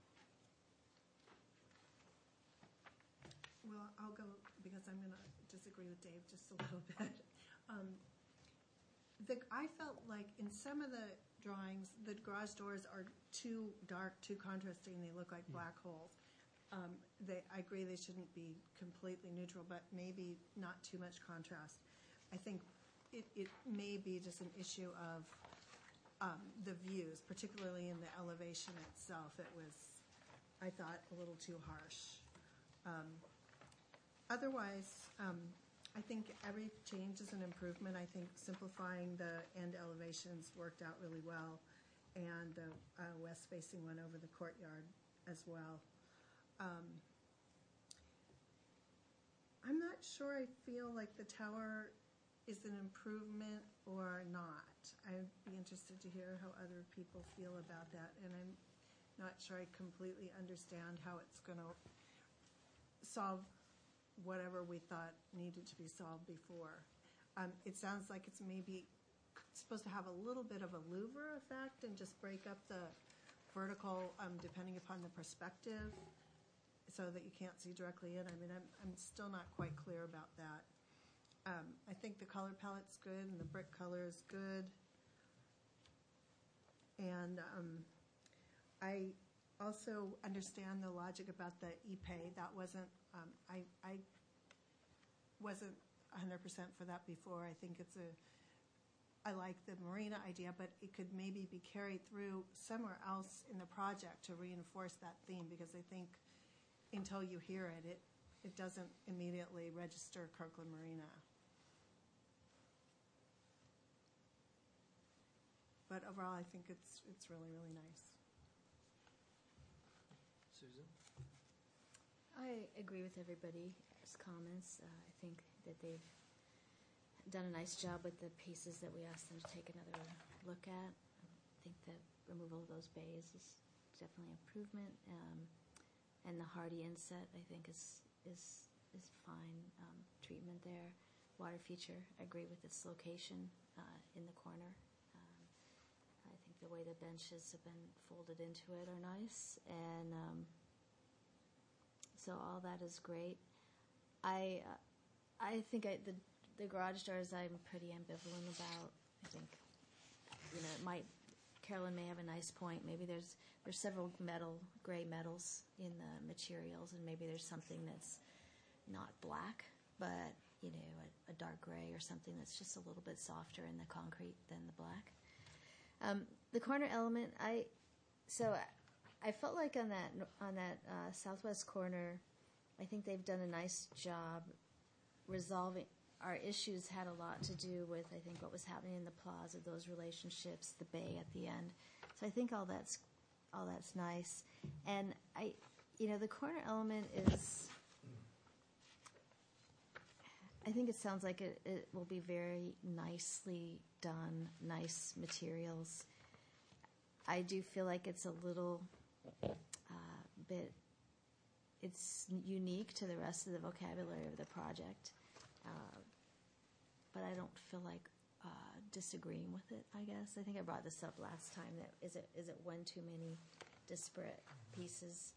Well, I'll go, because I'm going to disagree with Dave just a little bit. Um, the, I felt like in some of the drawings, the garage doors are too dark, too contrasting. They look like black holes. Um, they, I agree they shouldn't be completely neutral, but maybe not too much contrast. I think it, it may be just an issue of um, the views, particularly in the elevation itself. It was, I thought, a little too harsh. Um, otherwise, um, I think every change is an improvement. I think simplifying the end elevations worked out really well, and the uh, west-facing one over the courtyard as well. Um, I'm not sure I feel like the tower is an improvement or not. I'd be interested to hear how other people feel about that, and I'm not sure I completely understand how it's going to solve whatever we thought needed to be solved before. Um, it sounds like it's maybe supposed to have a little bit of a louver effect and just break up the vertical um, depending upon the perspective, so that you can't see directly in. I mean, I'm, I'm still not quite clear about that. Um, I think the color palette's good and the brick color is good. And um, I also understand the logic about the E-Pay. That wasn't, um, I, I wasn't one hundred percent for that before. I think it's a, I like the marina idea, but it could maybe be carried through somewhere else in the project to reinforce that theme, because I think until you hear it, it, it doesn't immediately register Kirkland Marina. But overall, I think it's it's really, really nice. Susan? I agree with everybody's comments. Uh, I think that they've done a nice job with the pieces that we asked them to take another look at. I think the removal of those bays is definitely an improvement. Um, and the hardy inset, I think, is is is fine um, treatment there. Water feature, I agree with its location uh, in the corner. Um, I think the way the benches have been folded into it are nice, and um, so all that is great. I uh, I think I, the the garage doors I'm pretty ambivalent about. I think, you know, it might, Carolyn may have a nice point. Maybe there's there's several metal, gray metals in the materials, and maybe there's something that's not black, but, you know, a, a dark gray or something that's just a little bit softer in the concrete than the black. Um, the corner element, I so I felt like on that on that uh, southwest corner, I think they've done a nice job resolving. Our issues had a lot to do with, I think, what was happening in the plaza, those relationships, the bay at the end. So I think all that's all that's nice. And I, you know, the corner element is, I think it sounds like it, it will be very nicely done, nice materials. I do feel like it's a little uh, bit, it's unique to the rest of the vocabulary of the project. uh, but I don't feel like uh, disagreeing with it, I guess. I think I brought this up last time, that is it, is it one too many disparate pieces?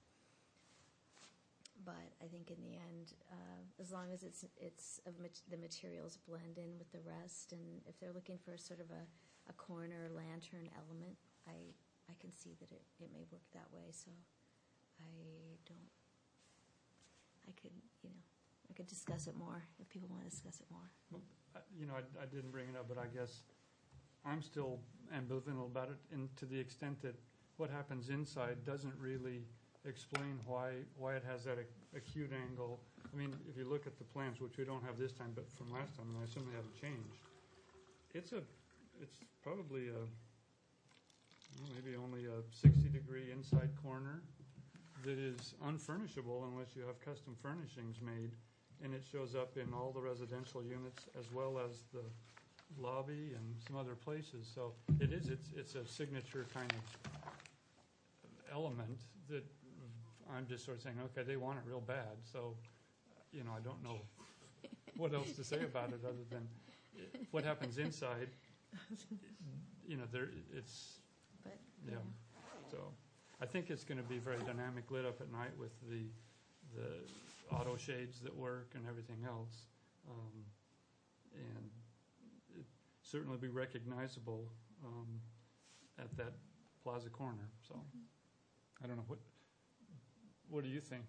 But I think in the end, uh, as long as it's, it's of mat- the materials blend in with the rest, and if they're looking for sort of a, a corner lantern element, I, I can see that it, it may work that way, so I don't, I could, you know, I could discuss it more if people want to discuss it more. Well, I- You know, I, I didn't bring it up, but I guess I'm still ambivalent about it, and to the extent that what happens inside doesn't really explain why, why it has that ac- acute angle. I mean, if you look at the plans, which we don't have this time, but from last time, and I assume they haven't changed, it's a, it's probably a, well, maybe only a sixty degree inside corner that is unfurnishable unless you have custom furnishings made, and it shows up in all the residential units as well as the lobby and some other places. So it is, it's, it's a signature kind of element that I'm just sort of saying, okay, they want it real bad, so, you know, I don't know what else to say about it other than it- what happens inside, you know, there, it's, But, yeah. So I think it's going to be very dynamic lit up at night with the, the auto shades that work and everything else. Um, and it certainly be recognizable um, at that plaza corner, so. I don't know, what, what do you think?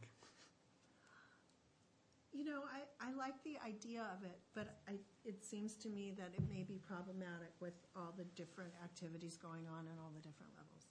You know, I, I like the idea of it, but I, it seems to me that it may be problematic with all the different activities going on at all the different levels.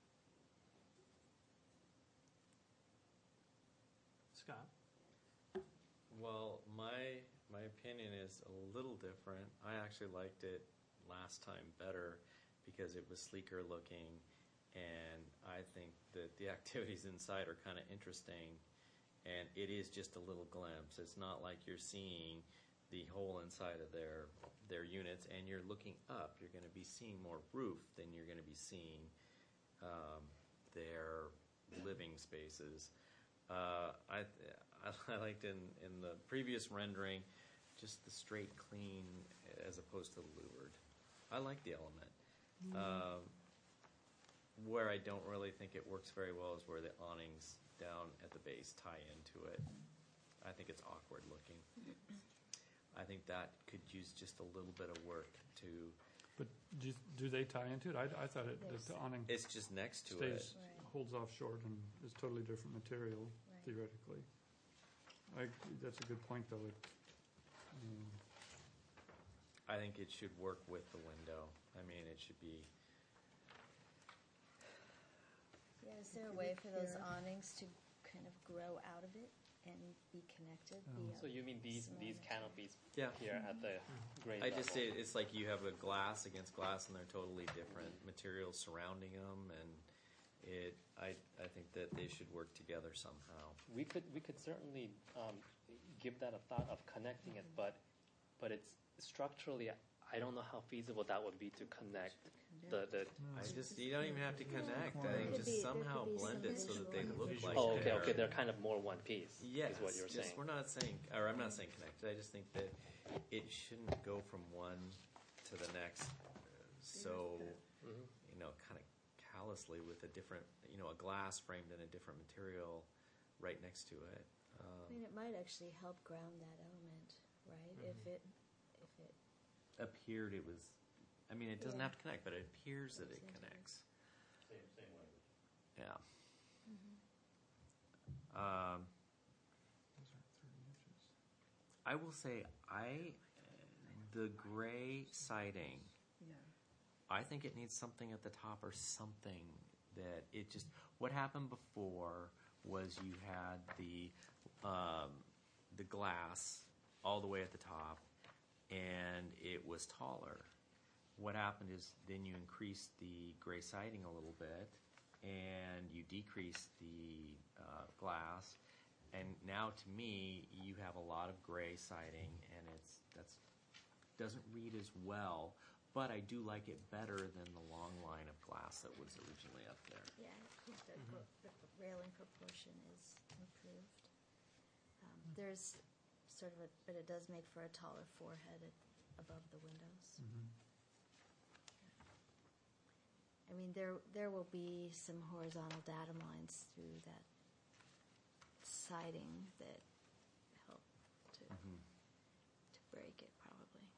Scott? Well, my my opinion is a little different. I actually liked it last time better because it was sleeker looking, and I think that the activities inside are kind of interesting, and it is just a little glimpse. It's not like you're seeing the whole inside of their their units, and you're looking up. You're going to be seeing more roof than you're going to be seeing um, their living spaces. Uh, I, I liked in, in the previous rendering just the straight clean as opposed to lured. I like the element. Mm. Um, where I don't really think it works very well is where the awnings down at the base tie into it. I think it's awkward looking. I think that could use just a little bit of work to. But do, do they tie into it? I, I thought it, that the awning It's just next to stays, it. Right. holds off short and is totally different material Right. theoretically. I, that's a good point, though. It, um, I think it should work with the window. I mean, it should be. Yeah, is there a way for those awnings to kind of grow out of it and be connected? Oh. Be a So you mean these small these material? canopies Yeah. here at the grade I level? just say it's like you have a glass against glass, and they're totally different materials surrounding them, and it. I I think that they should work together somehow. We could we could certainly um, give that a thought of connecting it, but but it's structurally. I don't know how feasible that would be to connect the the. I just you don't even have to connect. I think Could be- just there somehow could be blend some it so that they visual- look like Oh, okay, they're. okay. They're kind of more one piece. Yes, is what you're just saying. we're not saying, or I'm not saying connected. I just think that it shouldn't go from one to the next. uh, So Mhm. you know, kind of callously with a different, you know, a glass framed in a different material right next to it. I Um, mean, it might actually help ground that element, right? If Mm-hmm. it, if it, appeared it was. I mean, it doesn't Yeah. have to connect, but it appears that it Makes sense. connects. Same, same language. Yeah. Um, I will say, I the gray siding. Yeah. I think it needs something at the top or something that it just. What happened before was you had the um, the glass all the way at the top, and it was taller. What happened is then you increased the gray siding a little bit, and you decreased the uh, glass, and now to me you have a lot of gray siding, and it's that's doesn't read as well. But I do like it better than the long line of glass that was originally up there. yeah, I think the, pro- the railing proportion is improved. Um, there's sort of, a, but it does make for a taller forehead at, above the windows. Mhm. I mean, there there will be some horizontal datum lines through that siding that help to Mhm. to break it, probably.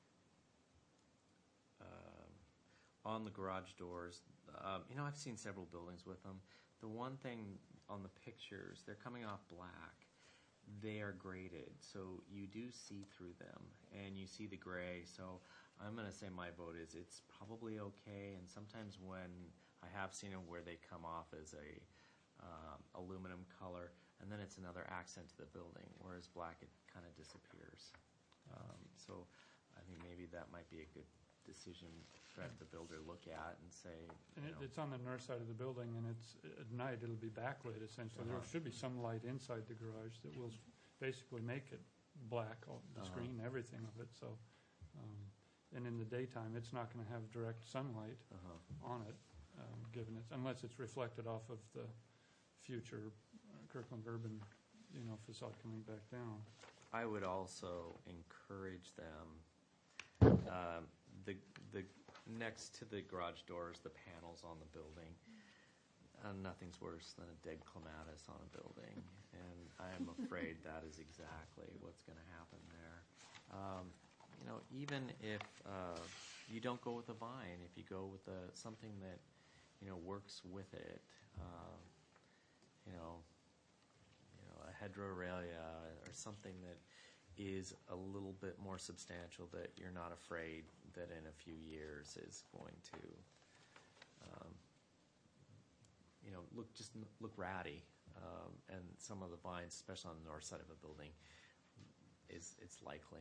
Um, on the garage doors, um, you know, I've seen several buildings with them. The one thing on the pictures, they're coming off black. They are graded, so you do see through them, and you see the gray. So I'm going to say my vote is it's probably okay. And sometimes when I have seen them where they come off as a um, aluminum color, and then it's another accent to the building, whereas black, it kind of disappears. Um, so I think maybe that might be a good decision for the builder look at and say, And you it, know, it's on the north side of the building, and it's, at night, it'll be backlit essentially. There Uh-huh. should be some light inside the garage that will basically make it black, all- the Uh-huh. screen, everything of it, so. um, And in the daytime, it's not gonna have direct sunlight uh-huh. on it, um, given it's, unless it's reflected off of the future uh, Kirkland Urban, you know, facade coming back down. I would also encourage them, um, the, the, next to the garage doors, the panels on the building, uh, nothing's worse than a dead clematis on a building, and I am afraid that is exactly what's gonna happen there. Um, you know, even if, uh, you don't go with a vine, if you go with a, something that, you know, works with it, uh, you know, you know, a hederalia or something that is a little bit more substantial, that you're not afraid that in a few years is going to, um, you know, look just n- look ratty. Um, and some of the vines, especially on the north side of a building, is it's likely.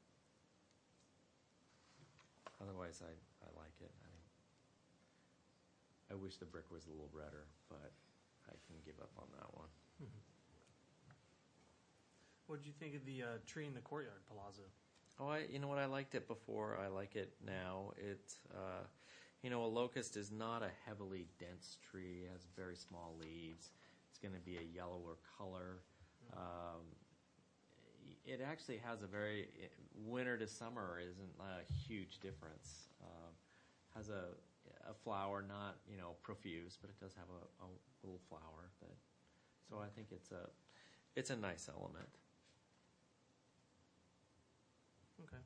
Otherwise, I, I like it. I think I wish the brick was a little redder, but I can give up on that one. What did you think of the uh, tree in the courtyard palazzo? Oh, I, you know what? I liked it before. I like it now. It, uh, you know, a locust is not a heavily dense tree. It has very small leaves. It's going to be a yellower color. Um, it actually has a very winter to summer isn't a huge difference. Uh, has a a flower, not you know profuse, but it does have a, a little flower. That so I think it's a it's a nice element. Okay.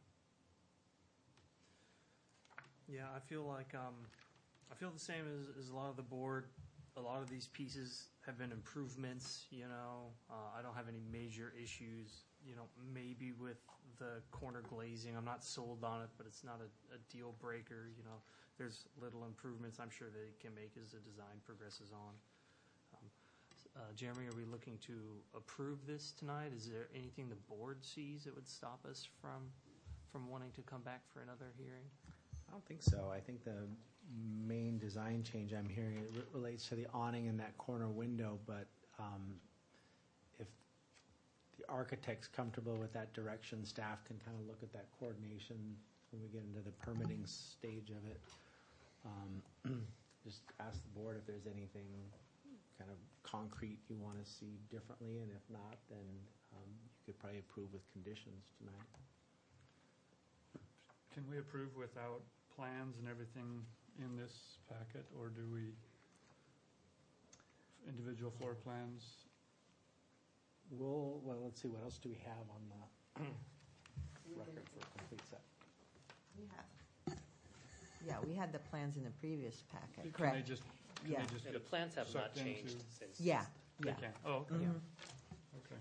Yeah, I feel like um, I feel the same as, as a lot of the board. A lot of these pieces have been improvements. You know, uh, I don't have any major issues. You know, maybe with the corner glazing, I'm not sold on it, but it's not a, a deal breaker. You know, there's little improvements I'm sure they can make as the design progresses on. Um, uh, Jeremy, are we looking to approve this tonight? Is there anything the board sees that would stop us from from wanting to come back for another hearing? I don't think so. I think the main design change I'm hearing it re- relates to the awning in that corner window, but um, if the architect's comfortable with that direction, staff can kind of look at that coordination when we get into the permitting stage of it. Um, just ask the board if there's anything kind of concrete you want to see differently, and if not, then um, you could probably approve with conditions tonight. Can we approve without plans and everything in this packet, or do we, individual floor plans? We'll, well, let's see, what else do we have on the record for a complete set? We have, yeah, we had the plans in the previous packet, Can correct? they just, can Yeah. they just Yeah, the get plans have not sucked into- changed since. Yeah, They yeah. can, oh, okay, Mhm. okay.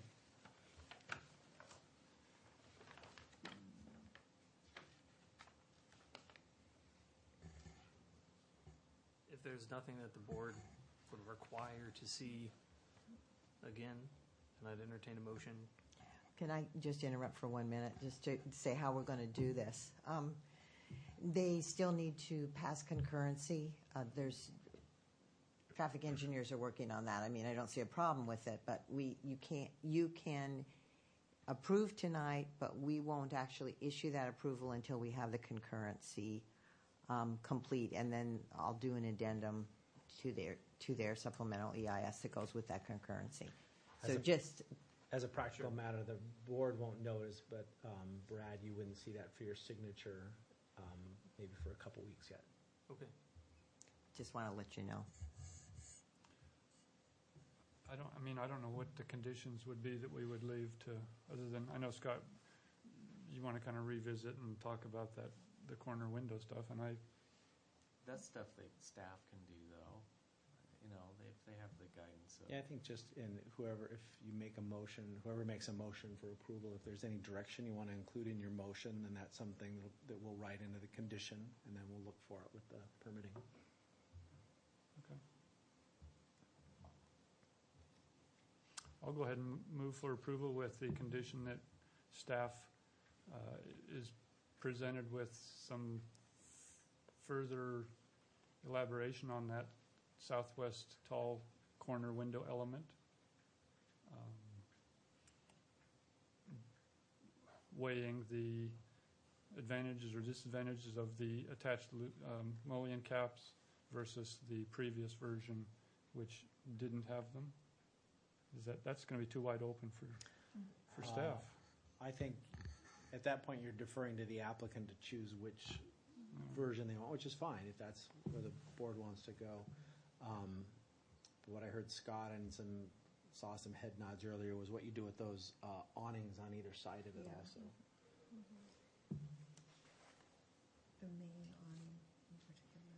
If there's nothing that the board would require to see again, then I'd entertain a motion. Can I just interrupt for one minute, just to say how we're going to do this? Um, They still need to pass concurrency. Uh, There's, traffic engineers are working on that. I mean, I don't see a problem with it, but we, you can't, you can approve tonight, but we won't actually issue that approval until we have the concurrency um, complete, and then I'll do an addendum to their, to their supplemental E I S that goes with that concurrency. So As a- just as a practical matter, the board won't notice, but um, Brad, you wouldn't see that for your signature um, maybe for a couple weeks yet. Okay. Just want to let you know. I don't, I mean, I don't know what the conditions would be that we would leave to, other than, I know, Scott, you want to kind of revisit and talk about that, the corner window stuff, and I, That's stuff that staff can do, though. You know, they, they have the guidance of. Yeah, I think just in whoever, if you make a motion, whoever makes a motion for approval, if there's any direction you want to include in your motion, then that's something that'll- that we'll write into the condition, and then we'll look for it with the permitting. okay. I'll go ahead and move for approval with the condition that staff uh, is presented with some further elaboration on that southwest tall corner window element. Um, weighing the advantages or disadvantages of the attached um, mullion caps versus the previous version, which didn't have them. Is that, that's going to be too wide open for, for staff? Uh, I think at that point, you're deferring to the applicant to choose which version they want, which is fine if that's where the board wants to go. Um, but what I heard Scott and some, saw some head nods earlier was what you do with those uh, awnings on either side of it Yeah. also. The main awning in particular.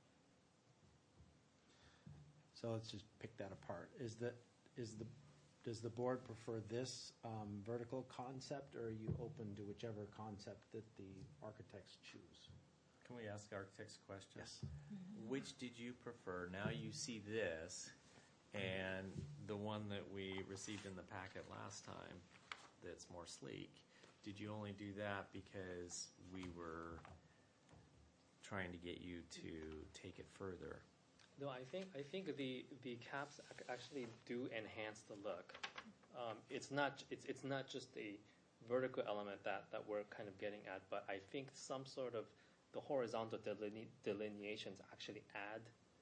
So let's just pick that apart. Is the, is the, does the board prefer this um, vertical concept, or are you open to whichever concept that the architects choose? Can we ask architects a question? Yes. Which did you prefer? Now you see this, and the one that we received in the packet last time that's more sleek. Did you only do that because we were trying to get you to take it further? No, I think I think the the caps ac- actually do enhance the look. Um, it's not it's it's not just a vertical element that, that we're kind of getting at, but I think some sort of the horizontal deline- delineations actually add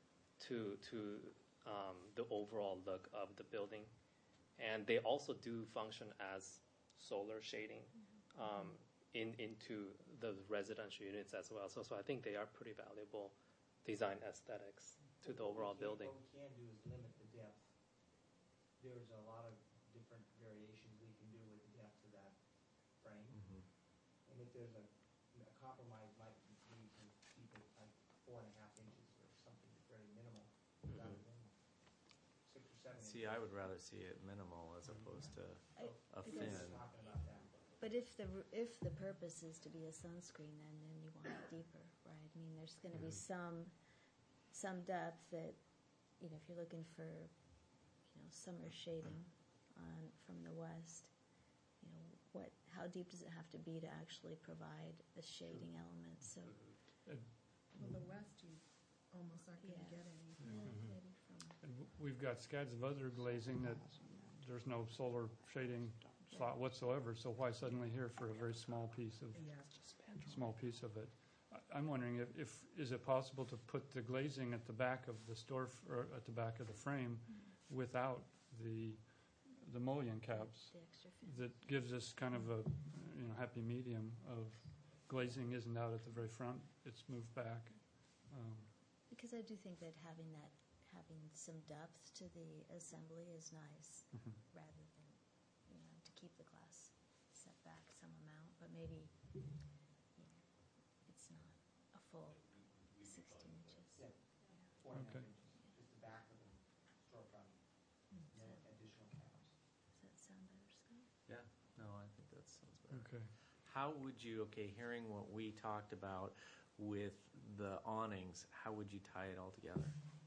to to um, the overall look of the building, and they also do function as solar shading um, in into the residential units as well. So so I think they are pretty valuable design aesthetics to the overall What we can- building. What we can do is limit the depth. There's a lot of different variations we can do with the depth of that frame. And if there's a, a compromise, might be to keep it like four and a half inches or something very minimal, rather than six or seven inches. See, I would rather see it minimal as opposed to I- a I thin. guess- Talking about that. But if the, if the purpose is to be a sunscreen, then, then you want it deeper, right? I mean, there's gonna be some, some depth that, you know, if you're looking for, you know, summer shading on, from the west, you know, what, how deep does it have to be to actually provide a shading element, so, Well, the west, you almost aren't going to Yeah. get any. yeah, maybe from, And w- we've got scads of other glazing that there's no solar shading slot whatsoever, so why suddenly here for a very small piece of, Yeah. small piece of it? I- I'm wondering if, if, is it possible to put the glazing at the back of the store, f- or at the back of the frame without the, the mullion caps? the extra fin. That gives us kind of a, you know, happy medium of glazing isn't out at the very front, it's moved back. Um, Because I do think that having that, having some depth to the assembly is nice, Mhm. rather than, you know, to keep the glass set back some amount, but maybe, you know, it's not a full sixteen inches. Yeah. Four and a half Okay. inches, just the back of the storefront, Does no that- additional caps. does that sound better, Scott? Yeah, no, I think that sounds better. Okay. How would you, okay, hearing what we talked about with the awnings, how would you tie it all together?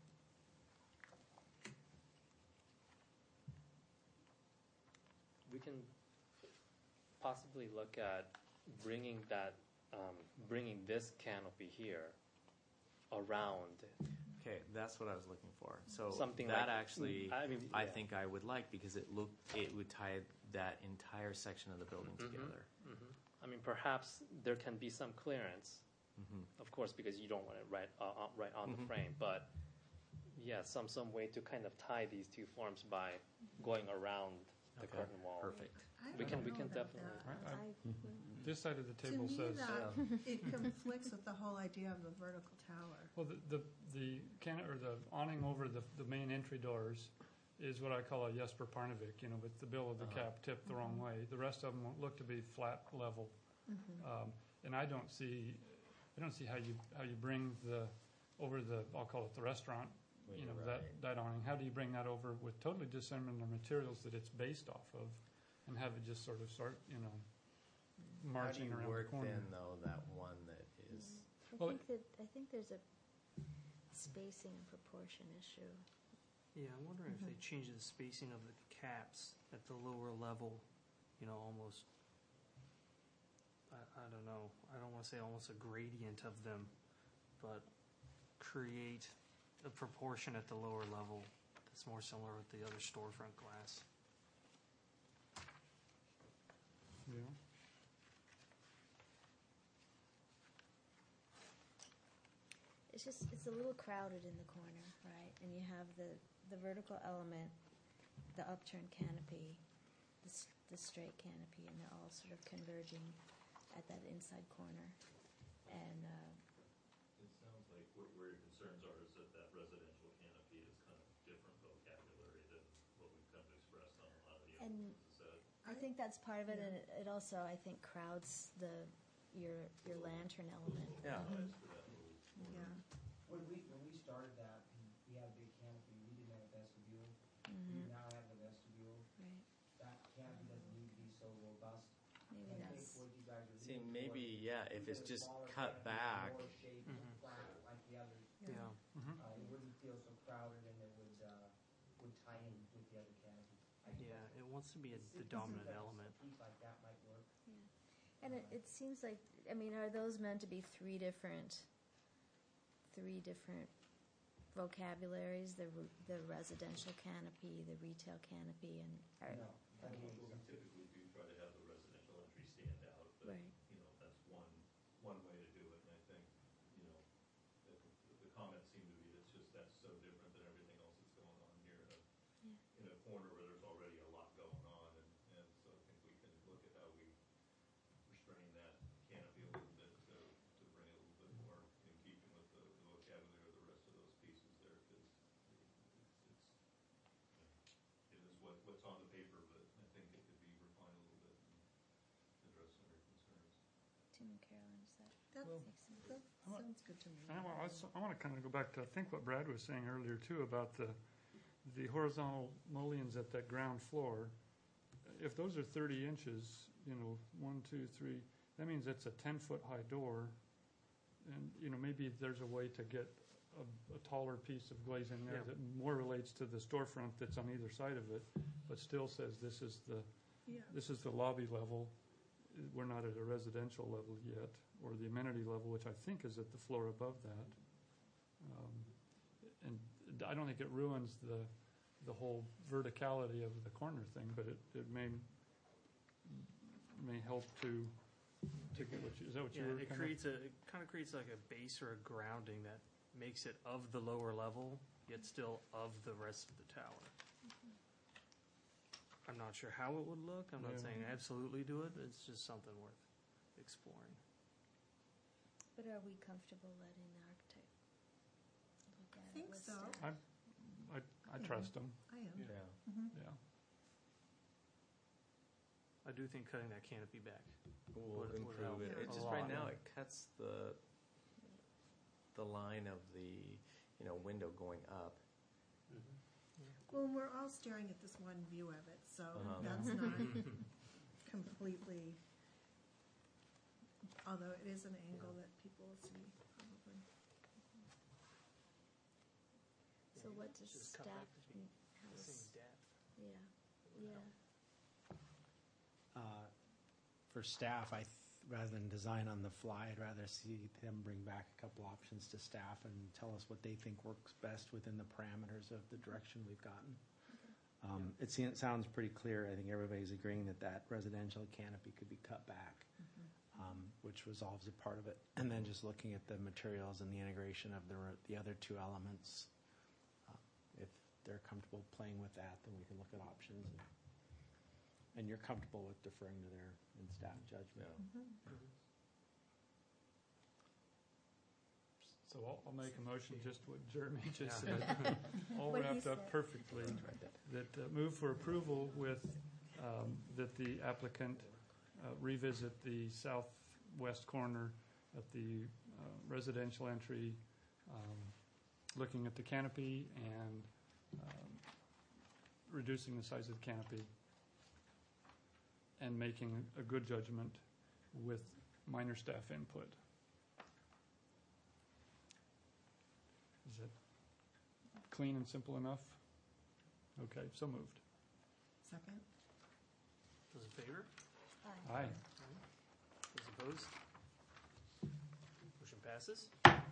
We can possibly look at bringing that, um, bringing this canopy here around Okay, that's what I was looking for. So something that like actually, I mean, I yeah. think I would like because it looked, it would tie that entire section of the building Mhm. together. Mhm. I mean, perhaps there can be some clearance, Mhm. of course, because you don't want it right, uh, uh, right on Mhm. the frame. But yeah, some some way to kind of tie these two forms by going around the Okay. curtain wall. Perfect. I We don't can- we know can about definitely- that. I- I- I- This side of the To table me, says, that, it conflicts with the whole idea of the vertical tower. well, the, the, the can, or the awning over the, the main entry doors is what I call a Jesper Parnevik, you know, with the bill of the Uh-huh. cap tipped the wrong way. The rest of them look to be flat level. Um, And I don't see, I don't see how you, how you bring the, over the, I'll call it the restaurant, you know, that, that awning, how do you bring that over with totally dissimilar materials that it's based off of and have it just sort of start, you know, marching How do around you the work corner? then, though, that one that is, I Well, think that, I think there's a spacing and proportion issue. Yeah, I'm wondering if they change the spacing of the caps at the lower level, you know, almost, I, I don't know, I don't want to say almost a gradient of them, but create a proportion at the lower level that's more similar with the other storefront glass. Yeah. It's just, it's a little crowded in the corner, right? And you have the, the vertical element, the upturned canopy, the, s- the straight canopy, and they're all sort of converging at that inside corner. And, uh, It sounds like what, where your concerns are is that that residential canopy is kind of different vocabulary than what we've come to express on a lot of the other And- ones. Is that? I think that's part of it, and it, it also, I think, crowds the, your, your lantern element. yeah. Applies to that little corner. Yeah. When we, when we started that, and we had a big canopy, we didn't have a vestibule. Mhm, We now have a vestibule. right, That canopy doesn't need to be so robust. maybe And I think that's, what you guys are See, leaning maybe, towards, yeah, we if get it's a just smaller cut canopy, back, More shaped, Mhm. flat, like the others. Yeah. Mhm. Uh, it wouldn't feel so crowded and it would, uh, would tie in with the other canopy. I think Yeah, that's- it wants to be a, it- the it seems dominant like a element. piece like that might work. and it, it seems like, I mean, are those meant to be three different, three different vocabularies? The, re- the residential canopy, the retail canopy, and, are- No. I okay. think Well, we typically do try to have the residential entry stand out, but, Right. you know, that's one, one way to do it. And I think, you know, the, the comments seem to be, it's just, that's so different than everything else that's going on here in a, Yeah. in a corner where there's already a lot going on. And, and so I think we can look at how we restrain that canopy a little bit to, to bring it a little bit more in keeping with the, the vocabulary of the rest of those pieces there, because it's, it's, it is what, what's on the paper, but I think it could be refined a little bit and address some of your concerns. Tim and Carolyn, does that That, Well, make sense? that I'm a- sounds good to me. I, wa- I s- I want to kind of go back to, I think what Brad was saying earlier too about the, the horizontal mullions at that ground floor. If those are thirty inches, you know, one, two, three, that means it's a ten-foot high door. And, you know, maybe there's a way to get a, a taller piece of glazing there Yeah. that more relates to the storefront that's on either side of it, but still says this is the, Yeah. this is the lobby level. We're not at a residential level yet, or the amenity level, which I think is at the floor above that. Um, And I don't think it ruins the, the whole verticality of the corner thing, but it, it may, may help to, to get what you, is that what you Yeah, were it kind of? creates a, it kind of creates like a base or a grounding that makes it of the lower level, yet still of the rest of the tower. I'm not sure how it would look. I'm not Yeah. saying absolutely do it. It's just something worth exploring. But are we comfortable letting the architect look at I it think with so. staff? I, I, I trust them, I am. Yeah. Mhm. yeah. I do think cutting that canopy back. Will Would- would help improve it. a It just, lot. right now, it cuts the, the line of the, you know, window going up. Well, we're all staring at this one view of it, so Uh-huh. that's not completely, although it is an angle that people will see probably. So what does Just cut staff, back the n- how The does, same depth. yeah, yeah. Uh, For staff, I, th- rather than design on the fly, I'd rather see them bring back a couple options to staff and tell us what they think works best within the parameters of the direction we've gotten. Um, It se- it sounds pretty clear. I think everybody's agreeing that that residential canopy could be cut back, um, which resolves a part of it. And then just looking at the materials and the integration of the, re- the other two elements. uh, If they're comfortable playing with that, then we can look at options. and you're comfortable with deferring to their in staff judgment. So I'll, I'll make a motion, just what Jeremy just Yeah. said, all What he wrapped up said. perfectly, that uh, move for approval with, um, that the applicant uh, revisit the southwest corner at the uh, residential entry, um, looking at the canopy and um, reducing the size of the canopy, and making a good judgment with minor staff input. Is that clean and simple enough? Okay, so moved. Second? Those in favor? Aye. Those opposed? Motion passes.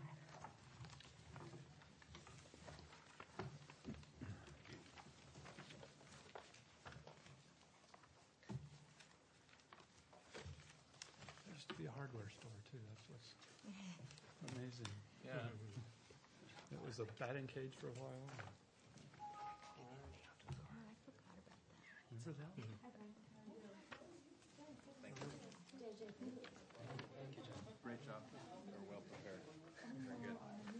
There used to be a hardware store too, that's what's amazing. Yeah. It was a batting cage for a while. Oh, I forgot about that. Remember that? Great job. They're well prepared. Very good.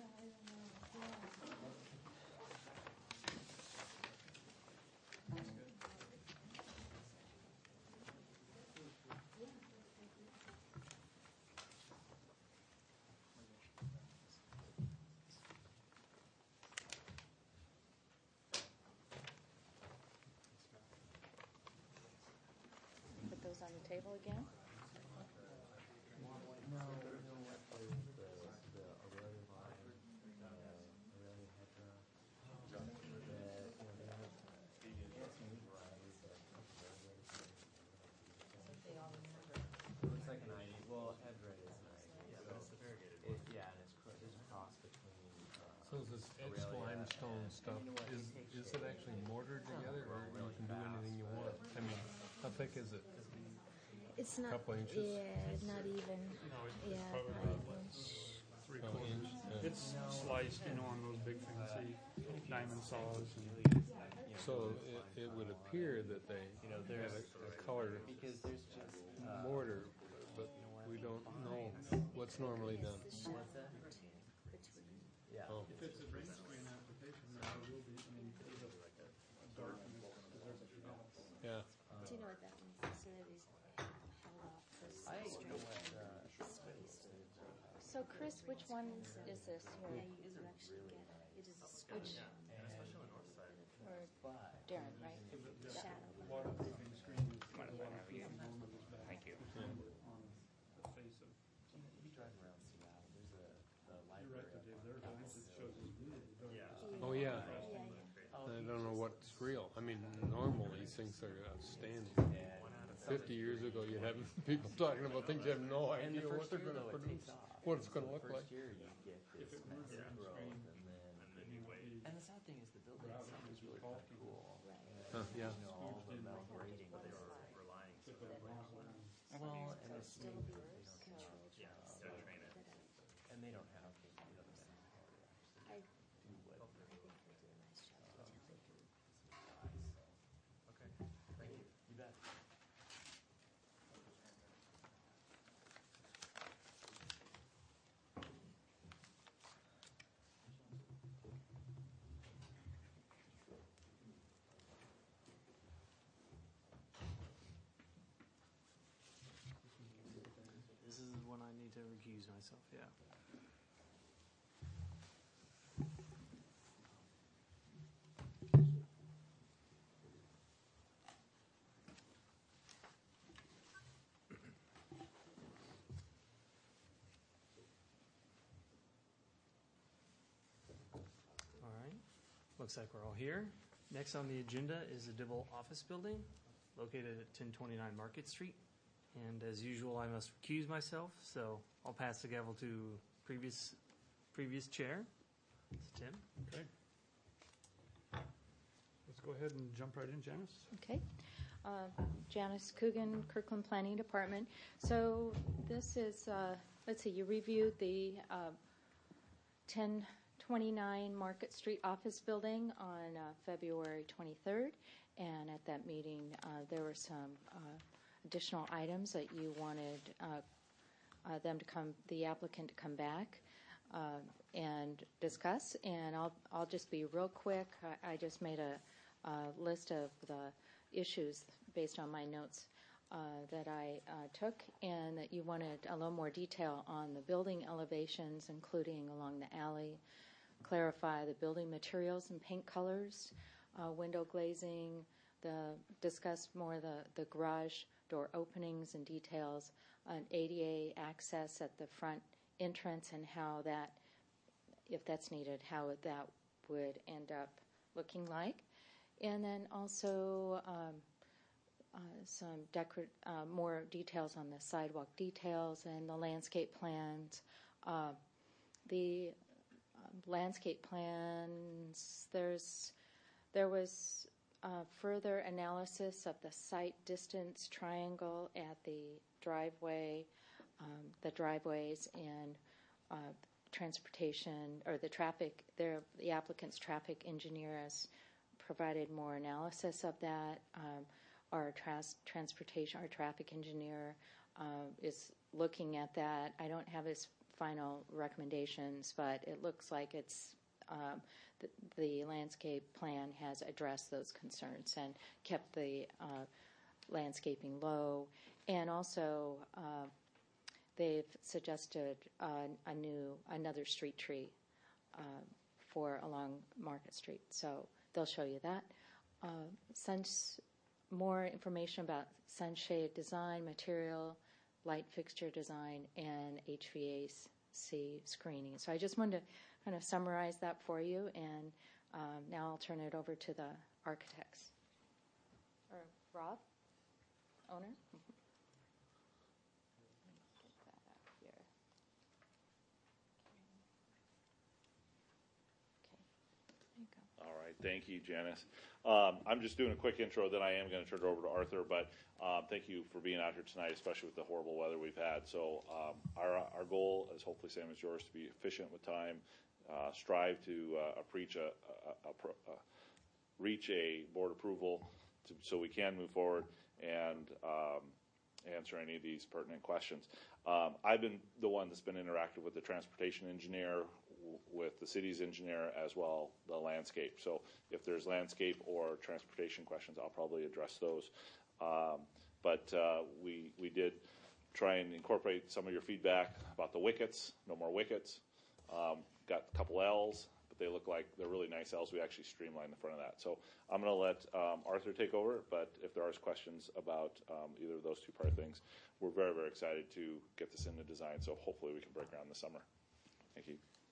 Put those on the table again. Looks like an I D. Well, Edred is an I D. Yeah, but it's the variegated one. Yeah, and it's cro- there's a cross between. Uh, So is this etched Aurelia limestone and- stuff, you know what, is, it takes is it shape. actually mortared together, or Grow you really can do fast, anything you but- want? I mean, how thick is it? It's not. Couple inches? Yeah, not even. No, it- Yeah, it's probably not about inch. three Oh, quarters. inch, yeah. It's sliced, you know, on those big fancy diamond saws. And So it, it would appear that they You know, had there's a, a colored because there's just uh, mortar, but we don't know what's normally done. what's that? Yeah. Oh. if it's a drainage screen application, then it will be. I mean, there's a, a dark and there's a Yeah. Do you know what that means? So that he's held off this I know straight what. Uh, So Chris, which one is this here? It is a Which, or Darren, right? Shadow. waterproofing screen is kind of waterproofing on the back. Thank you. On the face of. you drive around Seattle. There's a the You're right, library. that Dave, there, it just shows us really dark. Yeah. Oh, yeah. Yeah, yeah. I don't know what's real. I mean, normal, these things are outstanding. Fifty years ago, you'd have people talking about things you have no And the idea what first they're year gonna though, it produce, takes off. what it's gonna The look like. First year you get If this it were massive ground growth, screen, and then Anyway. and the sad thing is the building itself is really kind of cool. Huh, yeah. You know, all the metal grating, but they were relying so well, and it's Still you be know, controlled. yeah, so train it, and they don't have you know the manpower to I, actually do what. I think they do a nice job. Okay, thank you. You bet. This is when I need to recuse myself, yeah. All right, looks like we're all here. Next on the agenda is the Dibble Office Building, located at ten twenty-nine Market Street. And as usual, I must recuse myself, so I'll pass the gavel to previous, previous chair, Tim. Okay. Let's go ahead and jump right in, Janice. Okay. Uh, Janice Coogan, Kirkland Planning Department. So this is, uh, let's see, you reviewed the uh, ten twenty-nine Market Street office building on uh, February twenty-third. and at that meeting, uh, there were some uh, additional items that you wanted uh, uh, them to come, the applicant to come back uh, and discuss. And I'll I'll just be real quick. I, I just made a, a list of the issues based on my notes uh, that I uh, took, and that you wanted a little more detail on the building elevations, including along the alley, clarify the building materials and paint colors, uh, window glazing, the discuss more the, the garage door openings and details, an A D A access at the front entrance, and how that, if that's needed, how that would end up looking like. And then also um, uh, some decor- uh, more details on the sidewalk details and the landscape plans. Uh, the uh, landscape plans, there's there was uh, further analysis of the site distance triangle at the driveway, um, the driveways, and uh, transportation, or the traffic, there, the applicant's traffic engineer has provided more analysis of that. Um, our trans- transportation, our traffic engineer uh, is looking at that. I don't have his final recommendations, but it looks like it's um, the, the landscape plan has addressed those concerns and kept the uh, landscaping low. And also, uh, they've suggested uh, a new, another street tree uh, for along Market Street. So they'll show you that. Uh, suns, more information about sunshade design, material, light fixture design, and H V A C screening. So I just wanted to kind of summarize that for you, and um, now I'll turn it over to the architects. Or Rob, owner? All right, thank you, Janice. Um, I'm just doing a quick intro, then I am going to turn it over to Arthur, but um, thank you for being out here tonight, especially with the horrible weather we've had. So um, our, our goal is, hopefully same as yours, to be efficient with time, uh, strive to uh, preach a, a, a, a, reach a board approval to, so we can move forward and um, answer any of these pertinent questions. Um, I've been the one that's been interactive with the transportation engineer, with the city's engineer, as well the landscape. So if there's landscape or transportation questions, I'll probably address those. Um, but uh, we we did try and incorporate some of your feedback about the wickets. No more wickets. Um, got a couple L's, but they look like they're really nice L's. We actually streamlined the front of that. So I'm going to let um, Arthur take over. But if there are questions about um, either of those two part things, we're very very excited to get this into design. So hopefully we can break ground this summer. Thank you.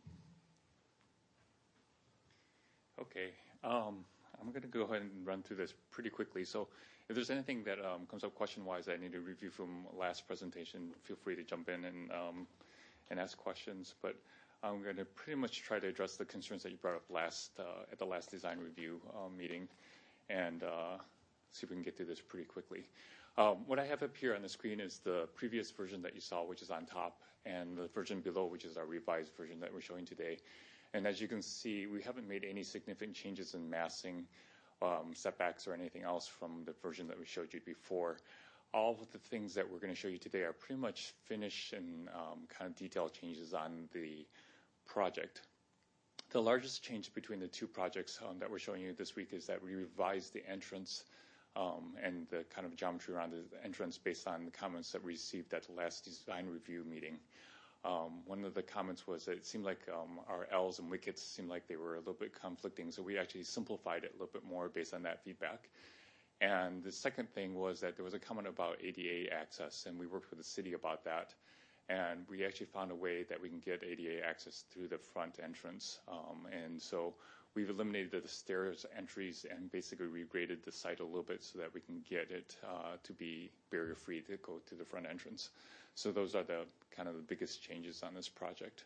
Okay, um, I'm going to go ahead and run through this pretty quickly. So if there's anything that um, comes up question-wise that I need to review from last presentation, feel free to jump in and um, and ask questions. But I'm going to pretty much try to address the concerns that you brought up last uh, at the last design review um, meeting, and uh, see if we can get through this pretty quickly. Um, what I have up here on the screen is the previous version that you saw, which is on top, and the version below, which is our revised version that we're showing today. And as you can see, we haven't made any significant changes in massing, um, setbacks, or anything else from the version that we showed you before. All of the things that we're going to show you today are pretty much finished and um, kind of detailed changes on the project. The largest change between the two projects um, that we're showing you this week is that we revised the entrance um, and the kind of geometry around the entrance based on the comments that we received at the last design review meeting. Um, one of the comments was that it seemed like um, our L's and wickets seemed like they were a little bit conflicting, so we actually simplified it a little bit more based on that feedback. And the second thing was that there was a comment about A D A access, and we worked with the city about that. And we actually found a way that we can get A D A access through the front entrance. Um, and so we've eliminated the stairs entries and basically regraded the site a little bit so that we can get it uh, to be barrier-free to go to the front entrance. So those are the kind of the biggest changes on this project.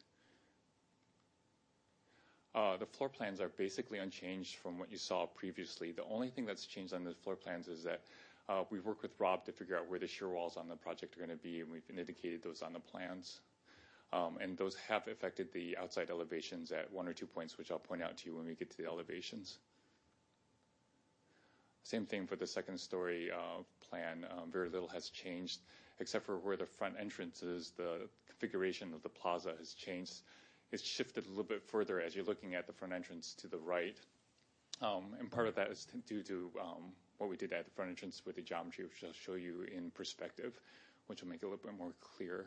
Uh, the floor plans are basically unchanged from what you saw previously. The only thing that's changed on the floor plans is that uh, we've worked with Rob to figure out where the shear walls on the project are going to be, and we've indicated those on the plans. Um, and those have affected the outside elevations at one or two points, which I'll point out to you when we get to the elevations. Same thing for the second story uh, plan. Um, very little has changed, except for where the front entrance is. The configuration of the plaza has changed. It's shifted a little bit further as you're looking at the front entrance to the right. Um, and part of that is due to um, what we did at the front entrance with the geometry, which I'll show you in perspective, which will make it a little bit more clear.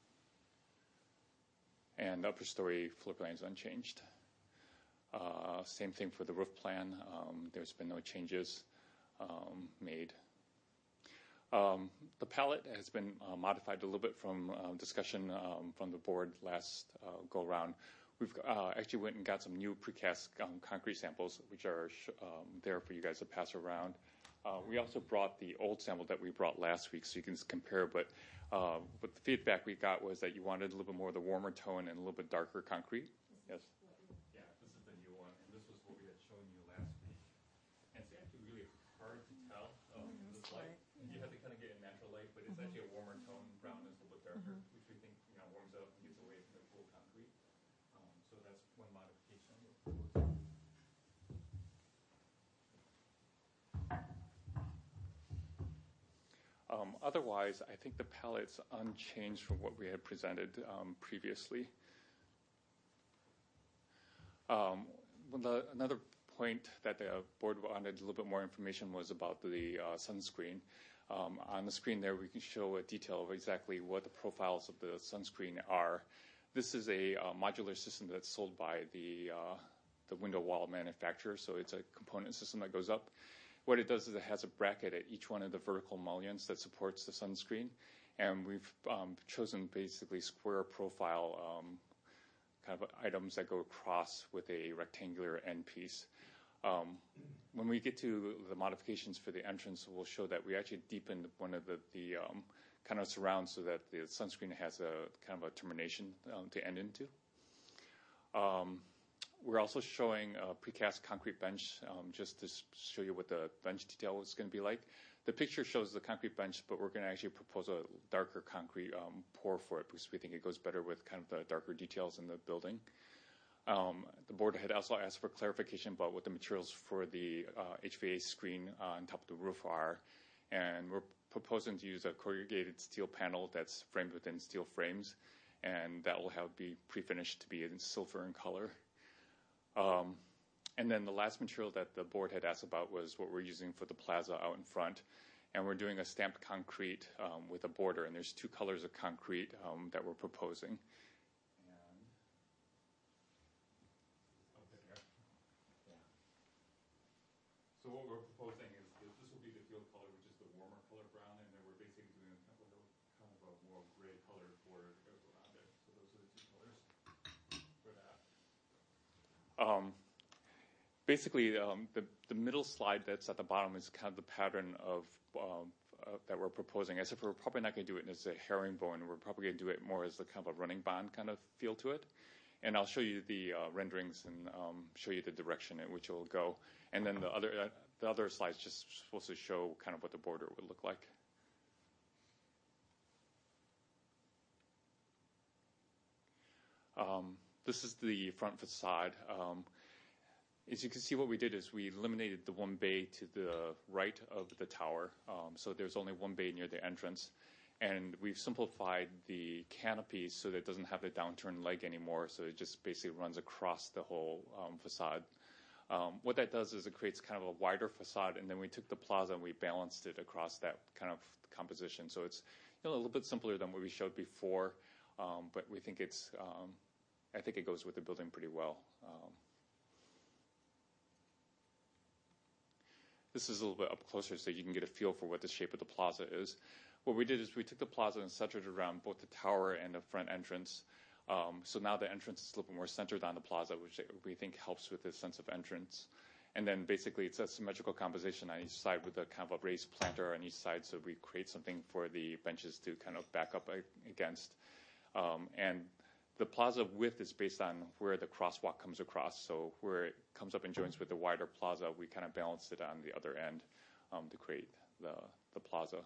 And the upper story floor plan is unchanged. Uh, same thing for the roof plan. Um, there's been no changes um, made. Um, the palette has been uh, modified a little bit from uh, discussion um, from the board last uh, go around. We've uh, actually went and got some new precast um, concrete samples, which are sh- um, there for you guys to pass around. Uh, we also brought the old sample that we brought last week, so you can compare. But uh, but the feedback we got was that you wanted a little bit more of the warmer tone and a little bit darker concrete. Yes. Yeah, this is the new one, and this was what we had shown you last week. And it's actually really hard to tell um, in this light. You have to kind of get a natural light, but it's mm-hmm. actually a warmer tone. Brown is a little bit darker, mm-hmm. which we think you know warms up and gets away from the cool concrete. Um, so that's one modification we're proposing. Um, otherwise, I think the palette's unchanged from what we had presented um, previously. Um, the, another point that the board wanted a little bit more information was about the uh, sunscreen. Um, on the screen there, we can show a detail of exactly what the profiles of the sunscreen are. This is a uh, modular system that's sold by the, uh, the window wall manufacturer, so it's a component system that goes up. What it does is it has a bracket at each one of the vertical mullions that supports the sunscreen, and we've um, chosen basically square profile um, kind of items that go across with a rectangular end piece. Um, when we get to the modifications for the entrance, we'll show that we actually deepened one of the, the um, kind of surrounds so that the sunscreen has a kind of a termination um, to end into. Um, We're also showing a precast concrete bench um, just to show you what the bench detail is going to be like. The picture shows the concrete bench, but we're going to actually propose a darker concrete um, pour for it because we think it goes better with kind of the darker details in the building. Um, the board had also asked for clarification about what the materials for the uh, H V A screen uh, on top of the roof are, and we're proposing to use a corrugated steel panel that's framed within steel frames, and that will have be pre-finished to be in silver in color. Um, and then the last material that the board had asked about was what we're using for the plaza out in front. And we're doing a stamped concrete um, with a border. And there's two colors of concrete um, that we're proposing. And okay, there. Yeah. So what we're proposing is that this will be the field color, which is the warmer color brown. And then we're basically doing a kind of a, kind of a more gray color border that goes around it. So those are the two colors for that. Um, basically, um, the, the middle slide that's at the bottom is kind of the pattern of um, uh, that we're proposing. As if we're probably not going to do it as a herringbone. We're probably going to do it more as a kind of a running bond kind of feel to it. And I'll show you the uh, renderings and um, show you the direction in which it will go. And then the other uh, the other slide's just supposed to show kind of what the border would look like. Um, This is the front facade. Um, as you can see, what we did is we eliminated the one bay to the right of the tower. Um, so there's only one bay near the entrance. And we've simplified the canopy so that it doesn't have the downturned leg anymore. So it just basically runs across the whole um, facade. Um, what that does is it creates kind of a wider facade. And then we took the plaza and we balanced it across that kind of composition. So it's you know, a little bit simpler than what we showed before. Um, but we think it's... Um, I think it goes with the building pretty well. Um, this is a little bit up closer so you can get a feel for what the shape of the plaza is. What we did is we took the plaza and centered it around both the tower and the front entrance. Um, so now the entrance is a little bit more centered on the plaza, which we think helps with the sense of entrance. And then basically it's a symmetrical composition on each side with a kind of a raised planter on each side, so we create something for the benches to kind of back up against. Um, and the plaza width is based on where the crosswalk comes across. So where it comes up and joins with the wider plaza, we kind of balance it on the other end um, to create the, the plaza.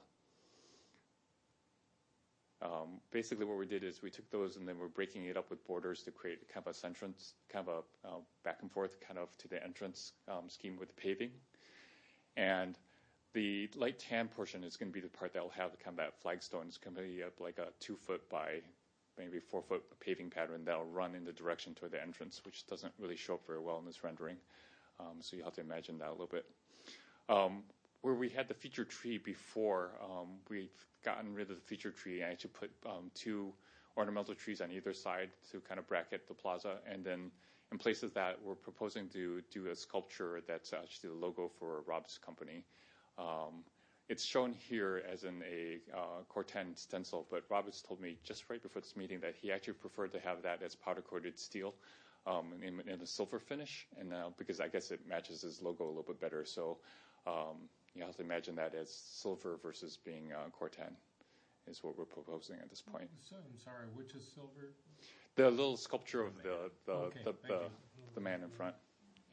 Um, basically what we did is we took those and then we're breaking it up with borders to create kind of a entrance, kind of a uh, back and forth kind of to the entrance um, scheme with the paving. And the light tan portion is going to be the part that will have kind of that flagstone. It's going to be up like a two foot by maybe four foot paving pattern that'll run in the direction toward the entrance, which doesn't really show up very well in this rendering. Um, so you have to imagine that a little bit. Um, where we had the feature tree before, um, we've gotten rid of the feature tree and actually put um, two ornamental trees on either side to kind of bracket the plaza. And then in places that we're proposing to do a sculpture that's actually the logo for Rob's company. Um, it's shown here as in a uh, Corten stencil, but Rob has told me just right before this meeting that he actually preferred to have that as powder-coated steel um, in, in a silver finish, and uh, because I guess it matches his logo a little bit better. So um, you have to imagine that as silver versus being uh, Corten is what we're proposing at this point. So, I'm sorry, which is silver? The little sculpture of the the Okay, the, thank the, you. the man in front. Yeah.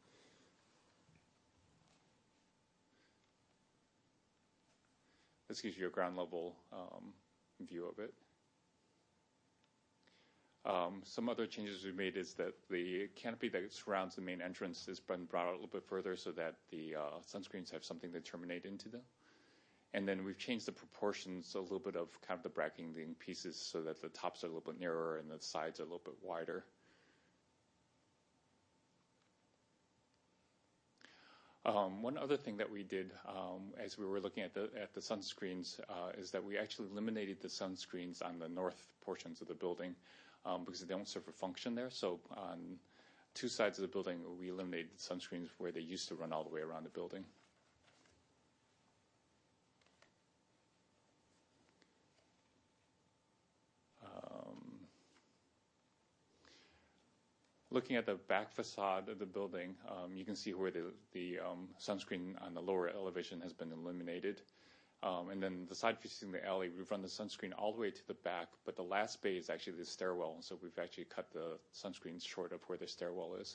This gives you a ground level um, view of it. Um, some other changes we made is that the canopy that surrounds the main entrance has been brought out a little bit further so that the uh, sunscreens have something to terminate into them. And then we've changed the proportions a little bit of kind of the bracketing pieces so that the tops are a little bit narrower and the sides are a little bit wider. Um, one other thing that we did um, as we were looking at the at the sunscreens uh, is that we actually eliminated the sunscreens on the north portions of the building um, because they don't serve a function there. So on two sides of the building, we eliminated the sunscreens where they used to run all the way around the building. Looking at the back facade of the building, um, you can see where the, the um, sunscreen on the lower elevation has been eliminated. Um, and then the side facing the alley, we've run the sunscreen all the way to the back, but the last bay is actually the stairwell, so we've actually cut the sunscreens short of where the stairwell is.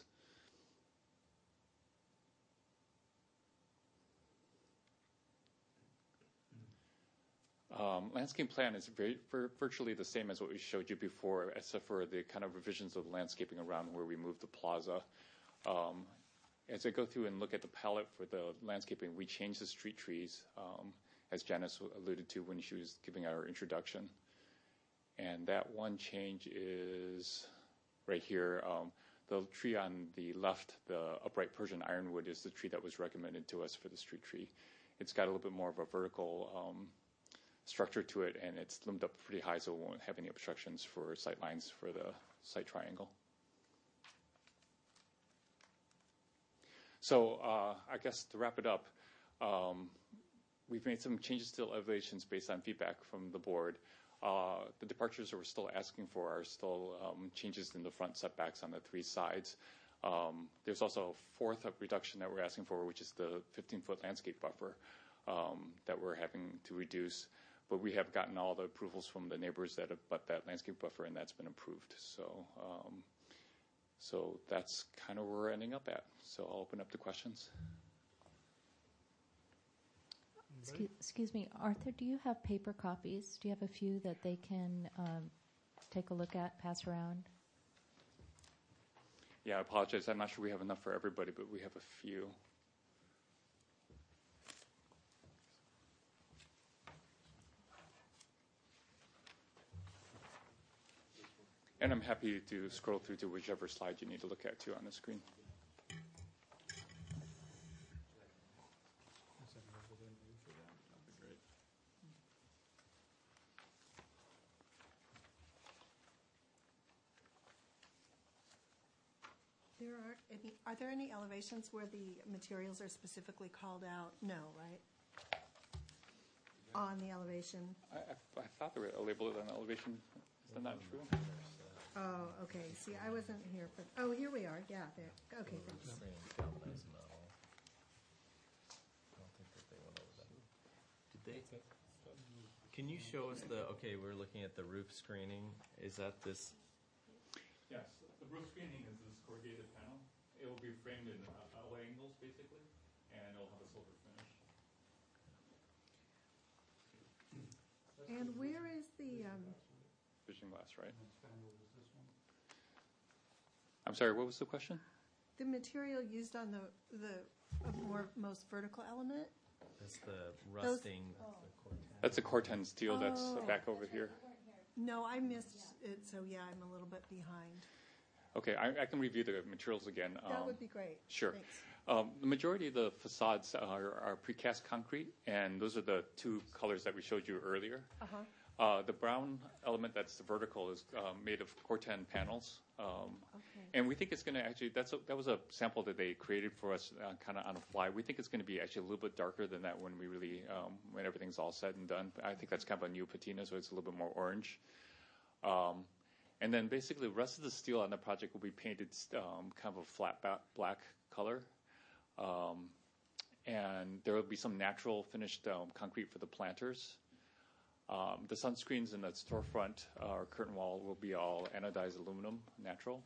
Um, landscape plan is very, vir- virtually the same as what we showed you before, except for the kind of revisions of the landscaping around where we moved the plaza. Um, as I go through and look at the palette for the landscaping, we changed the street trees, um, as Janice alluded to when she was giving our introduction. And that one change is right here. Um, the tree on the left, the upright Persian ironwood, is the tree that was recommended to us for the street tree. It's got a little bit more of a vertical um, structure to it, and it's limbed up pretty high, so it won't have any obstructions for sight lines for the site triangle. So uh, I guess to wrap it up, um, we've made some changes to elevations based on feedback from the board. Uh, the departures that we're still asking for are still um, changes in the front setbacks on the three sides. Um, there's also a fourth reduction that we're asking for, which is the fifteen-foot landscape buffer um, that we're having to reduce. But we have gotten all the approvals from the neighbors that have butt that landscape buffer, and that's been approved. So, um, so that's kind of where we're ending up at. So I'll open up to questions. Excuse, excuse me, Arthur, do you have paper copies? Do you have a few that they can um, take a look at, pass around? Yeah, I apologize. I'm not sure we have enough for everybody, but we have a few. And I'm happy to scroll through to whichever slide you need to look at, too, on the screen. There are any, are there any elevations where the materials are specifically called out? No, right? On the elevation? I, I, I thought they were labeled on the elevation. Is that not true? Oh, okay. See, I wasn't here for, oh, here we are. Yeah, there. Okay, thanks. Did they? Can you show us the? Okay, we're looking at the roof screening. Is that this? Yes, the roof screening is this corrugated panel. It will be framed in uh, all angles, basically, and it will have a silver finish. And where is the, um, Vision glass, right? I'm sorry, what was the question? the material used on the, the uh, more, most vertical element? That's the rusting. That's the Corten. That's a Corten steel that's Oh. back over here. No, I missed it, so yeah, I'm a little bit behind. Okay, I, I can review the materials again. That Um, would be great. Sure. Thanks. Um, the majority of the facades are, are precast concrete, and those are the two colors that we showed you earlier. Uh-huh. Uh, the brown element that's vertical is um, made of Corten panels. Um, Okay. And we think it's going to actually, that's a, that was a sample that they created for us uh, kind of on the fly. We think it's going to be actually a little bit darker than that when we really, um, when everything's all said and done. I think that's kind of a new patina, so it's a little bit more orange. Um, and then basically the rest of the steel on the project will be painted um, kind of a flat ba- black color. Um, and there will be some natural finished um, concrete for the planters. Um, the sunscreens in the storefront uh, or curtain wall will be all anodized aluminum, natural.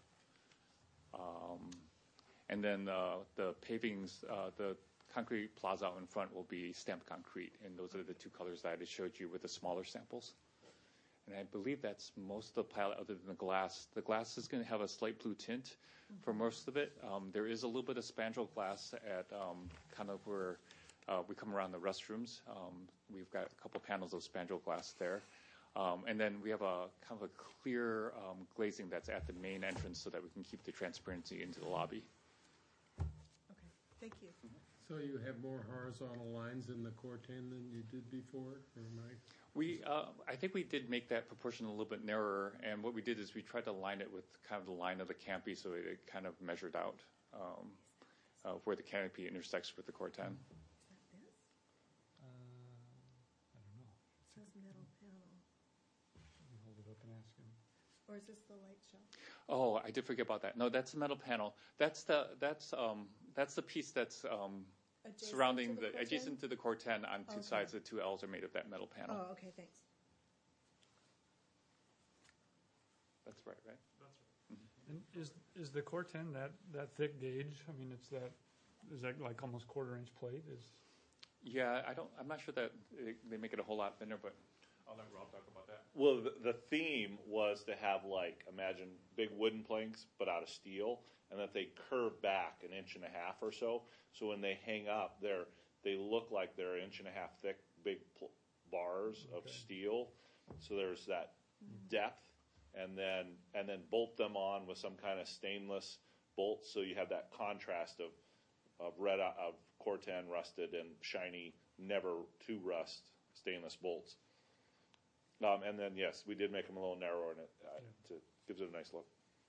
Um, and then uh, the pavings, uh, the concrete plaza out in front will be stamped concrete, and those are the two colors that I just showed you with the smaller samples. And I believe that's most of the palette other than the glass. The glass is going to have a slight blue tint for most of it. Um, there is a little bit of spandrel glass at um, kind of where uh, we come around the restrooms. Um, we've got a couple panels of spandrel glass there. Um, and then we have a kind of a clear um, glazing that's at the main entrance so that we can keep the transparency into the lobby. Okay, thank you. So you have more horizontal lines in the Corten than you did before, or am I? We, uh, I think we did make that proportion a little bit narrower, and what we did is we tried to line it with kind of the line of the canopy so it kind of measured out um, uh, where the canopy intersects with the Corten. Uh, I don't know. It says metal panel. Let me hold it up and ask him. Or is this the light show? Oh, I did forget about that. No, that's the metal panel. That's the that's um, that's the piece that's um, Adjacent surrounding to the, the Corten? adjacent to the Corten on two Okay. sides. The two L's are made of that metal panel. Oh, okay, thanks. That's right, right? And is, is the Corten that, that thick gauge? I mean, it's that, is that like almost quarter inch plate? Is Yeah, I don't. I'm not sure that it, they make it a whole lot thinner, but I'll let Rob talk about that. Well, the, the theme was to have, like, imagine big wooden planks, but out of steel, and that they curve back an inch and a half or so. So when they hang up, they're they look like they're an inch and a half thick, big pl- bars of Okay. steel. So there's that depth, and then and then bolt them on with some kind of stainless bolts. So you have that contrast of of red of Corten rusted and shiny, never to rust stainless bolts. Um, and then, yes, we did make them a little narrower, and it uh, Yeah. to, gives it a nice look.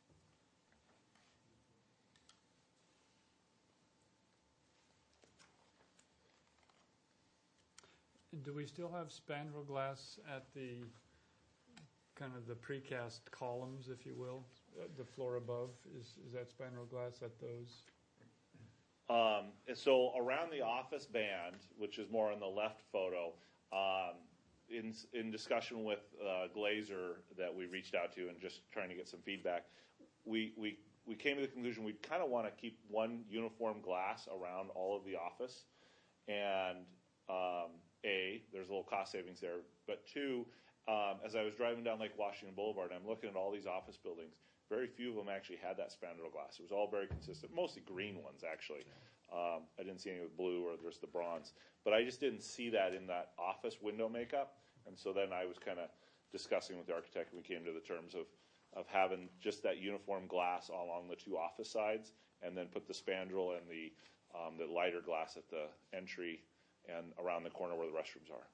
And do we still have spandrel glass at the, kind of the precast columns, if you will? Uh, The floor above, is, is that spandrel glass at those? Um, and so around the office band, which is more on the left photo, um, in in discussion with uh, Glazer that we reached out to and just trying to get some feedback, we we we came to the conclusion we kind of want to keep one uniform glass around all of the office, and um, a there's a little cost savings there, but two, um, as I was driving down Lake Washington Boulevard, I'm looking at all these office buildings. Very few of them actually had that spandrel glass. It was all very consistent, mostly green ones actually. Um, I didn't see any with blue or just the bronze, but I just didn't see that in that office window makeup. And so then I was kind of discussing with the architect, and we came to the terms of, of having just that uniform glass along the two office sides, and then put the spandrel and the um, the lighter glass at the entry and around the corner where the restrooms are.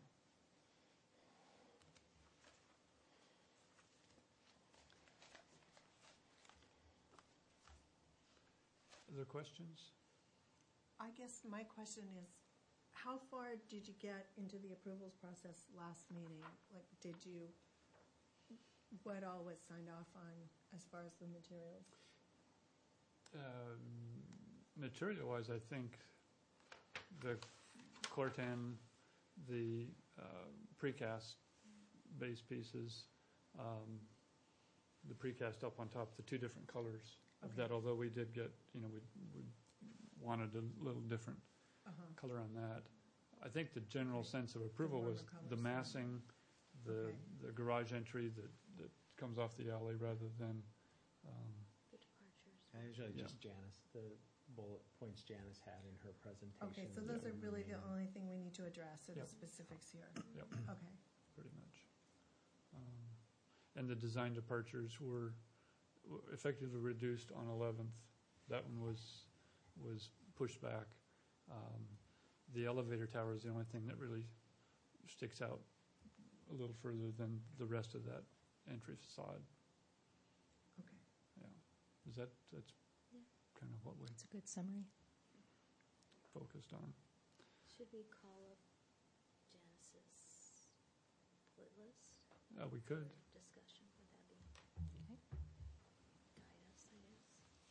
Other questions? I guess my question is, how far did you get into the approvals process last meeting? Like, did you, what all was signed off on as far as the materials? Um, Material-wise, I think the Corten, the uh, precast base pieces, um, the precast up on top, the two different colors of Okay. that, although we did get, you know, we, we wanted a little different Uh-huh. color on that. I think the general sense of approval was warmer the colors. massing, the, Okay. the garage entry that, that comes off the alley rather than, um, Yeah, usually Yeah. just Janice. The, bullet points Janice had in her presentation. Okay, so those are really the only thing we need to address, are the Yep. specifics here. Yep. Okay. Pretty much. Um, And the design departures were were effectively reduced on eleventh. That one was, was pushed back. Um, The elevator tower is the only thing that really sticks out a little further than the rest of that entry facade. Okay. Yeah. Is that, that's Yeah. kind of what we It's a good summary. focused on. Should we call up Janice's split list Uh, we could. for discussion? Would that be, guide us, I guess?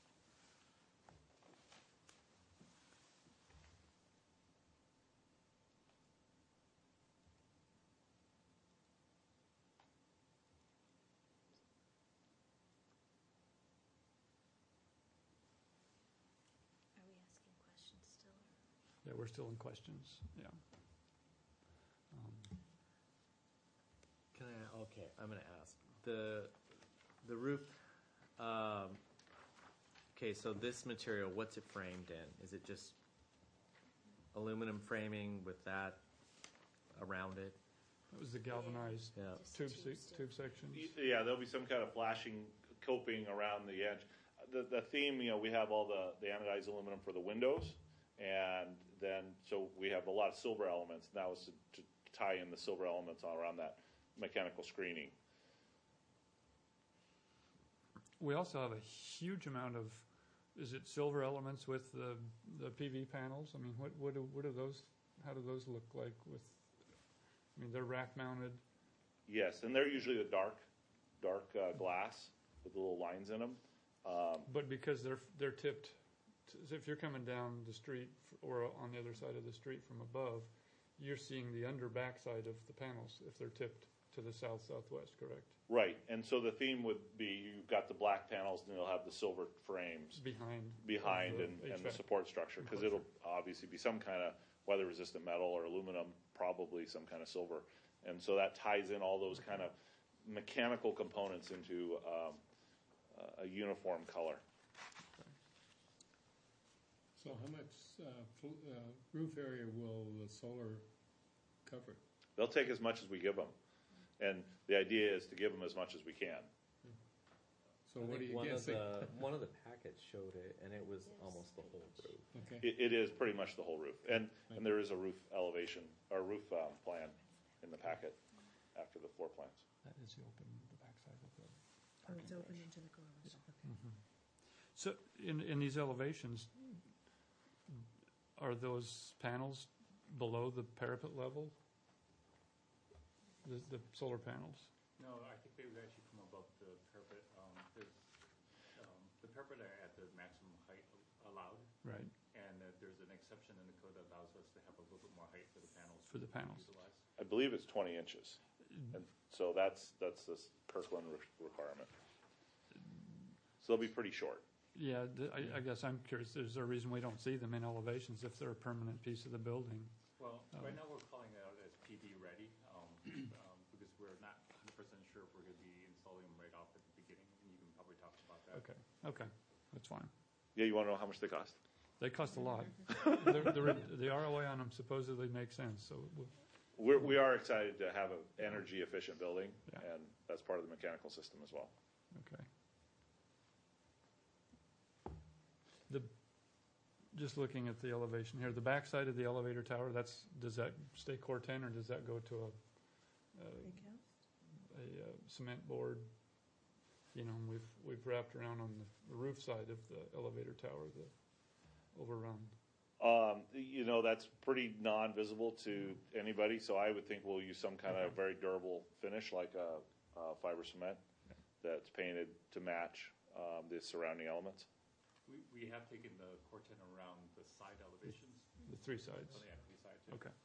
Are we asking questions still? Yeah, we're still in questions, yeah. Um, Can I, okay, I'm gonna ask, the, the roof, um, okay, so this material, what's it framed in? Is it just aluminum framing with that around it? That was the galvanized Yeah. tube, se- tube sections. Y- Yeah, there'll be some kind of flashing coping around the edge. The, the theme, you know, we have all the, the anodized aluminum for the windows, and then, so we have a lot of silver elements, and that was to, to tie in the silver elements all around that mechanical screening. We also have a huge amount of, is it silver elements with the, the P V panels? I mean, what, what do, what do those, how do those look like with, I mean, they're rack mounted. Yes, and they're usually the dark, dark uh, glass with the little lines in them. Um, But because they're, they're tipped, so if you're coming down the street f- or on the other side of the street from above, you're seeing the under backside of the panels if they're tipped to the south southwest, correct? Right, and so the theme would be you've got the black panels, and you'll have the silver frames Behind. behind of the and, and the H V A C. support structure, because it'll obviously be some kind of weather-resistant metal or aluminum, probably some kind of silver. And so that ties in all those kind of mechanical components into um, a uniform color. So how much uh, fl- uh, roof area will the solar cover? They'll take as much as we give them, and the idea is to give them as much as we can. So I what do think you one of guessing? the, one of the packets showed it, and it was almost the whole roof. Okay. It, it is pretty much the whole roof, and, and there is a roof elevation, or roof um, plan in the packet after the floor plans. That is the open, the backside of the. Oh, it's open into the garage. Okay. Mhm. So in, in these elevations, are those panels below the parapet level? The, the solar panels? No, I think they would actually come above the parapet. Um, there's, um, the parapet are at the maximum height allowed, Right, and uh, there's an exception in the code that allows us to have a little bit more height for the panels. For the to panels. utilize. I believe it's twenty inches, and so that's, that's this Kirkland re- requirement. So they'll be pretty short. yeah, th- I, I guess I'm curious, is there a reason we don't see them in elevations if they're a permanent piece of the building? Well, Um, right now we're calling it out as P V ready, um, um, because we're not one hundred percent sure if we're going to be installing them right off at the beginning, and you can probably talk about that. Okay, okay, that's fine. Yeah, you want to know how much they cost? They cost a lot. The, the, re- the R O I on them supposedly makes sense, so we'll- We're, we are excited to have an energy-efficient building, Yeah. and that's part of the mechanical system as well. okay. The, just looking at the elevation here, the backside of the elevator tower, that's, does that stay core ten, or does that go to a, a, Precast? a uh, cement board? You know, we've, we've wrapped around on the roof side of the elevator tower, the overrun. Um, you know, that's pretty non-visible to anybody, so I would think we'll use some kind of very durable finish, like a, a fiber cement that's painted to match um, the surrounding elements. We, we have taken the Corten around the side elevations. The three sides. Oh, yeah, three sides, yeah. Okay.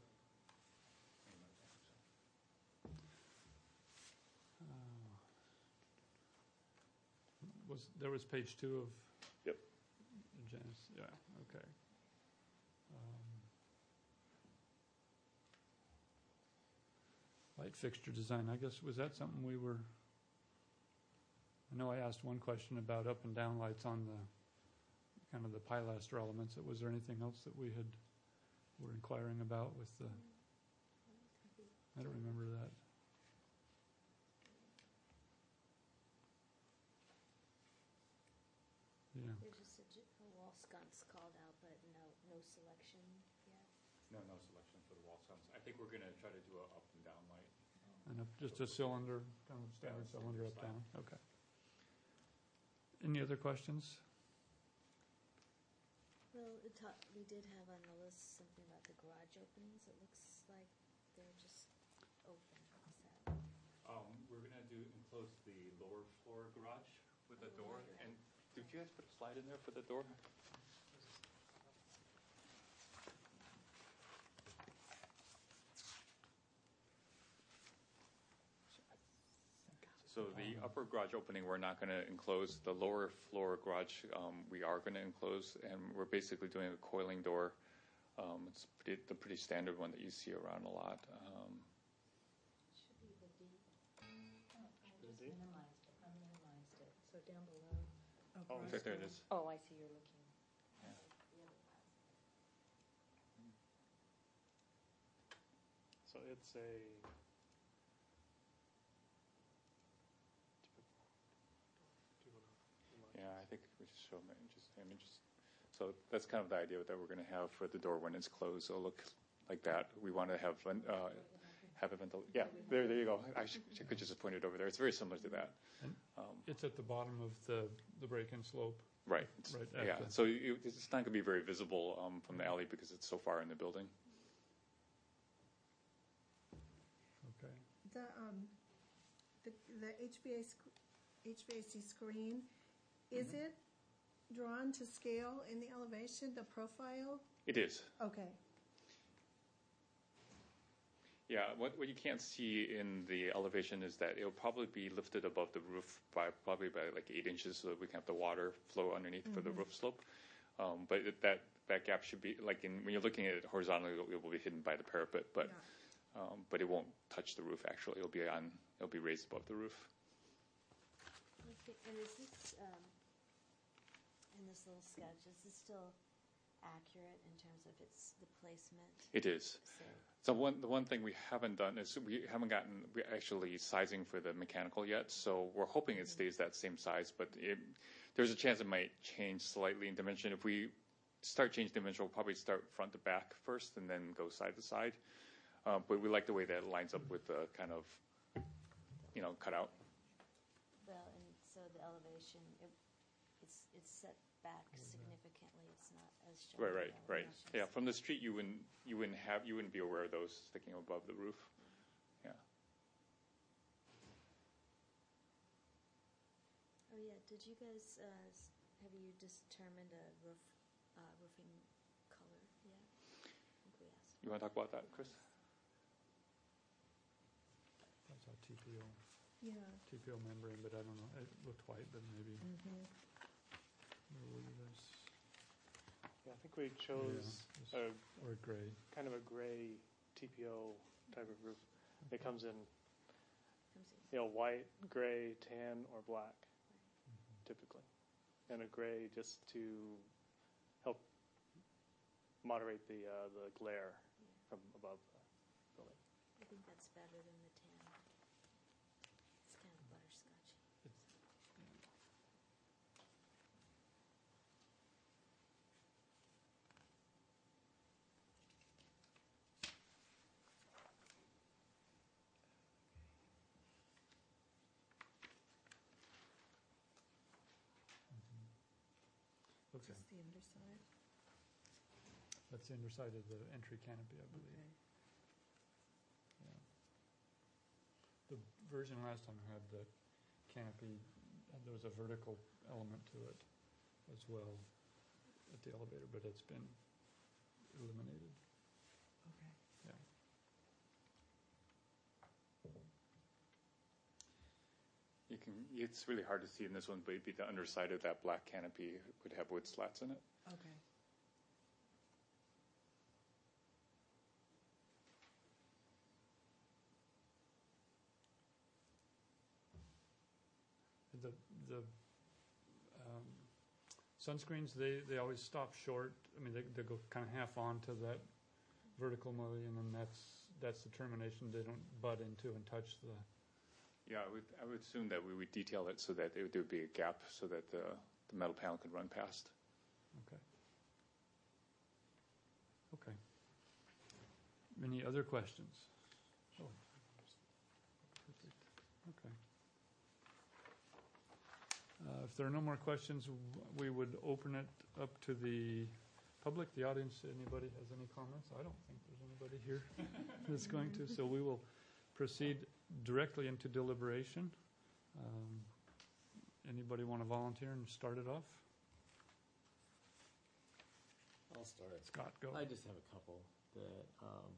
Uh, Was, there was page two of? Yep. Janice, yeah, okay. Um, Light fixture design, I guess, was that something we were, I know I asked one question about up and down lights on the, kind of the pilaster elements. Was there anything else that we had, were inquiring about with the, I don't remember that. Yeah. There's just a, j- a wall sconce called out, but no, no selection yet. No, no selection for the wall sconce. I think we're going to try to do a up and down light. And if just a cylinder, kind of standard Yeah, cylinder up, cylinder down, okay. Any other questions? Well, it ta- we did have on the list something about the garage openings. It looks like they're just open. Is that? Um, we're going to do enclose the lower floor garage with a door. And did you guys put a slide in there for the door? So the upper garage opening, we're not going to enclose. The lower floor garage, um, we are going to enclose, and we're basically doing a coiling door. Um, it's pretty, the pretty standard one that you see around a lot. Um, Should be the D. Oh, I just minimized it. I minimized it. So down below. oh, in fact, there it is. Oh, I see you're looking. Yeah. The other one. So it's a. Yeah, I think we should show them images. images. So that's kind of the idea that we're going to have for the door when it's closed. It'll look like that. We want to have uh, have a ventil. Yeah, there, there you go. I, should, I could just have pointed over there. It's very similar to that. Um, It's at the bottom of the, the break-in slope. right. It's- Right yeah. after. So you, it's not going to be very visible um, from the alley because it's so far in the building. Okay. The, um, the, the H V A, sc- H V A C screen, is Mm-hmm. it drawn to scale in the elevation, the profile? It is. Okay, Yeah, what, what you can't see in the elevation is that it'll probably be lifted above the roof by probably by like eight inches so that we can have the water flow underneath for the roof slope. Um, but it, that, that gap should be, like in, when you're looking at it horizontally, it will, it will be hidden by the parapet, but, yeah. um, but it won't touch the roof actually. It'll be on, it'll be raised above the roof. Okay, and is this, um, in this little sketch, is this still accurate in terms of its, the placement? It is. So, So one, the one thing we haven't done is we haven't gotten we actually sizing for the mechanical yet. So we're hoping it stays that same size, but it, there's a chance it might change slightly in dimension. If we start changing dimension, we'll probably start front to back first and then go side to side. Uh, but we like the way that it lines up with the kind of, you know, cutout. well, and so the elevation, it, it's, it's set back significantly. It's not as shown. Right, in right, the right. elevations. Yeah, from the street, you wouldn't you wouldn't have you wouldn't be aware of those sticking above the roof. Yeah. Oh, yeah, did you guys, uh, s- have you determined a roof, uh, roofing color yet? I think we asked. You want to talk about that, Chris? That's our T P O, Yeah. T P O membrane, but I don't know, it looked white, but maybe. Mm-hmm. Where were you guys? Yeah, I think we chose Yeah, a Or gray. kind of a gray T P O type of roof. It comes in, Comes in. you know, white, gray, tan, or black, typically, and a gray just to help moderate the uh, the glare from above the building. I think that's better than the tan. It's kind of butterscotchy. Okay, Just the underside. that's the underside of the entry canopy, I believe. Okay. Yeah. The version last time had the canopy, and there was a vertical element to it as well at the elevator, but it's been eliminated. Okay. Yeah. You can. It's really hard to see in this one, but it'd be the underside of that black canopy would have wood slats in it. Okay. The, the um, sunscreens, they, they always stop short. I mean, they, they go kind of half onto that vertical mullion, and that's, that's the termination. They don't butt into and touch the, Yeah, I would, I would assume that we would detail it so that it, there would be a gap so that the, the metal panel could run past. okay. Okay. Any other questions? Oh, perfect. Okay. Uh, If there are no more questions, w- we would open it up to the public, the audience. Anybody has any comments? I don't think there's anybody here that's going to, so we will proceed directly into deliberation. Um, Anybody want to volunteer and start it off? I'll start. Scott, go. I just have a couple that um,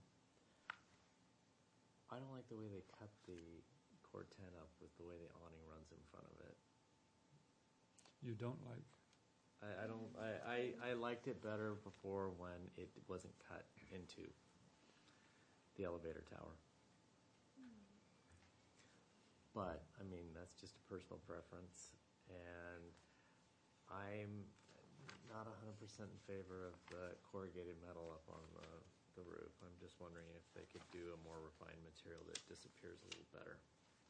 I don't like the way they cut the core ten up with the way the awning runs in front of it. You don't like? I, I don't. I, I, I liked it better before when it wasn't cut into the elevator tower. But I mean, that's just a personal preference, and I'm not one hundred percent in favor of the corrugated metal up on the, the roof. I'm just wondering if they could do a more refined material that disappears a little better.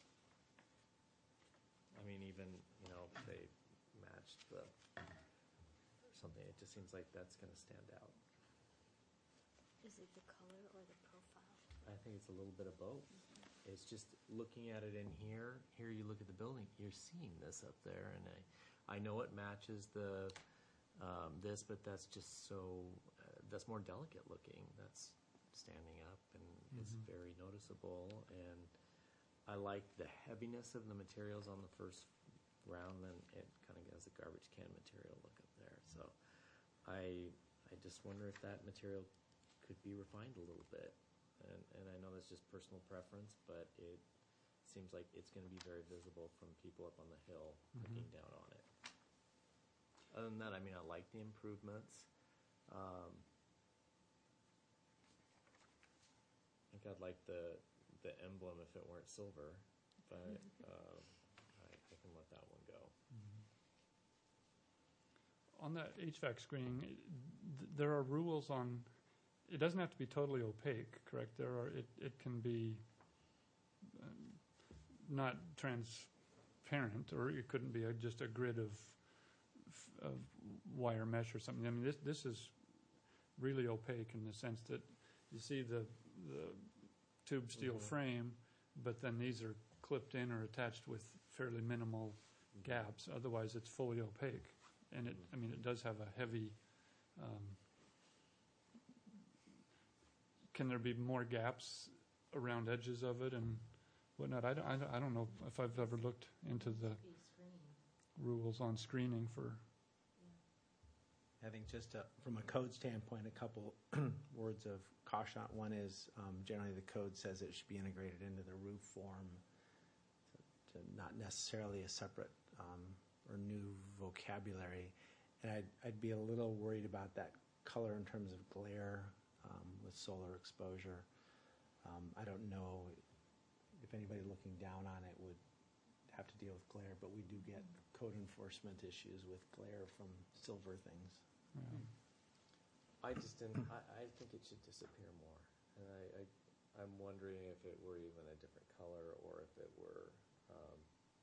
I mean, even, you know, if they matched the or something, it just seems like that's going to stand out. Is it the color or the profile? I think it's a little bit of both. It's just looking at it in here. Here you look at the building, you're seeing this up there, and I, I know it matches the um, this, but that's just so uh, that's more delicate looking. That's standing up and it's Mhm. very noticeable. And I like the heaviness of the materials on the first round. Then it kind of has a garbage can material look up there. So I I just wonder if that material could be refined a little bit. And, and I know that's just personal preference, but it seems like it's going to be very visible from people up on the hill looking Mhm. down on it. Other than that, I mean, I like the improvements. Um, I think I'd like the the emblem if it weren't silver, but um, I, I can let that one go. On that H V A C screening, th- there are rules on, it doesn't have to be totally opaque, correct? There are, it, it can be um, not transparent, or it couldn't be a, just a grid of, of wire mesh or something. I mean, this, this is really opaque in the sense that you see the, the tube steel Mhm. frame, but then these are clipped in or attached with fairly minimal gaps. Otherwise, it's fully opaque. And it, I mean, it does have a heavy, um, can there be more gaps around edges of it and whatnot? I don't, I don't, I don't know if I've ever looked into the rules on screening for, I think just uh, from a code standpoint, a couple words of caution. One is um, generally the code says it should be integrated into the roof form, to, to not necessarily a separate um, or new vocabulary. And I'd, I'd be a little worried about that color in terms of glare um, with solar exposure. Um, I don't know if anybody looking down on it would have to deal with glare, but we do get code enforcement issues with glare from silver things. um, I just didn't. I, I think it should disappear more, and I, I I'm wondering if it were even a different color or if it were. Um,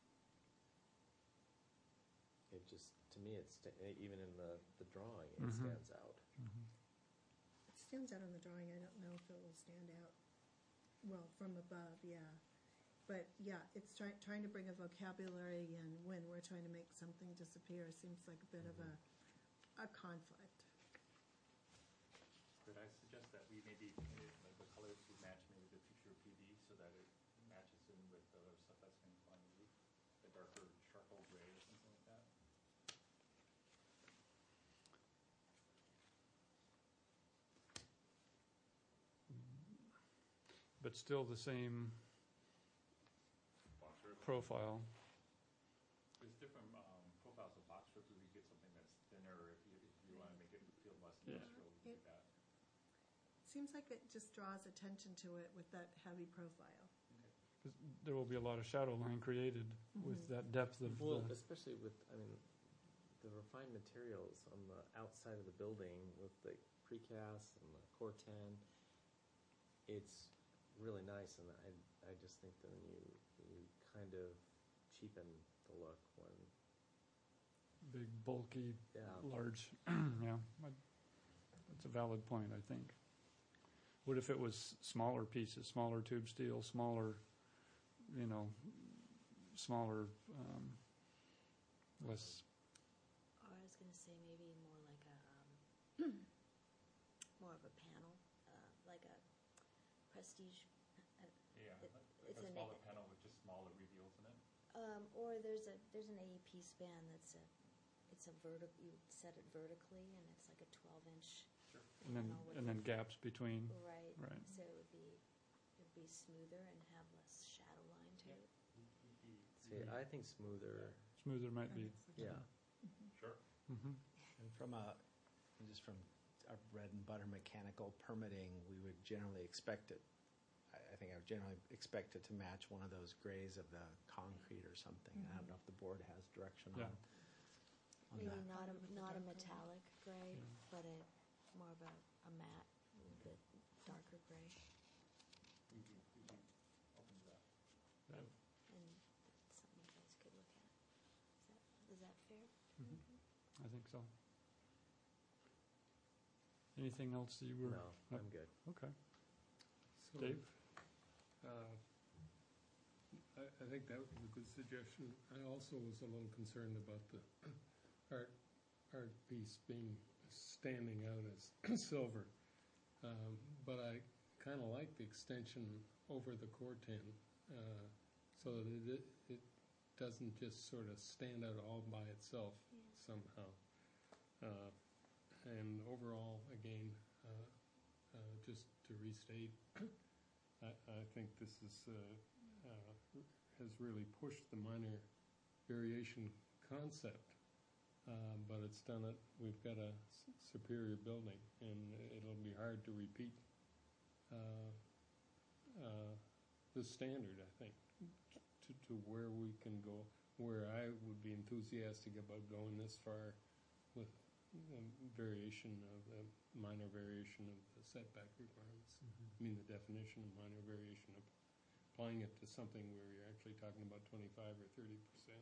it just to me, it's sta- even in the the drawing, it Mhm. stands out. It stands out on the drawing. I don't know if it will stand out well from above, yeah. But yeah, it's trying trying to bring a vocabulary in when we're trying to make something disappear seems like a bit of a a conflict. Could I suggest that we maybe paint it, like the colors would match maybe the future P V so that it matches in with the other stuff that's going to go on the roof? A darker charcoal gray or something like that? but still the same Box roof? profile. There's different um, profiles of box roof. We could get something that's thinner if you, if you want to make it feel less Yeah. industrial. We can do that. Seems like it just draws attention to it with that heavy profile. 'Cause there will be a lot of shadow line created with Mhm. that depth of Well, the, especially with I mean, the refined materials on the outside of the building with the precast and the Corten, it's really nice, and I, I just think that you, you kind of cheapen the look when, Big, bulky, yeah. large, yeah. I- That's a valid point, I think. What if it was smaller pieces, smaller tube steel, smaller, you know, smaller, um, less, Or I was going to say maybe more like a, um, more of a panel, uh, like a prestige. Uh, Yeah, it- like it's a an- smaller panel with just smaller reveals in it. Um, or there's a there's an A E P span that's a it's a vertic you set it vertically and it's like a twelve inch. Sure. and then, panel with and then a- gaps between. Right. Right. So it would be it would be smoother and have less shadow line to Yeah. it. See, I think smoother, Smoother might be. yeah. Sure. Mhm. And from a, just from our bread and butter mechanical permitting, we would generally expect it, I I think I would generally expect it to match one of those grays of the concrete or something. I don't know if the board has direction Yeah. on, on Maybe that. not a With the not a darker metallic gray, Yeah. but a more of a, a matte, a little bit darker gray, We'd be, we'd be open to that. Yeah. and something you guys could look at. Is that is that fair? Mhm. I think so. Anything else that you were? No, I'm good. Okay. So, Dave? uh, I, I think that was a good suggestion. I also was a little concerned about the art, art piece being, standing out as silver. Um, But I kind of like the extension over the Corten, uh, so that it, it doesn't just sort of stand out all by itself somehow. Uh, And overall, again, uh, uh, just to restate, I, I think this is, uh, uh, has really pushed the minor variation concept, uh, but it's done it, we've got a s- superior building, and it'll be hard to repeat uh, uh, the standard, I think, to, to where we can go, where I would be enthusiastic about going this far with um, variation of, uh, minor variation of the setback requirements. I mean, the definition of minor variation, of applying it to something where you're actually talking about twenty-five or thirty percent.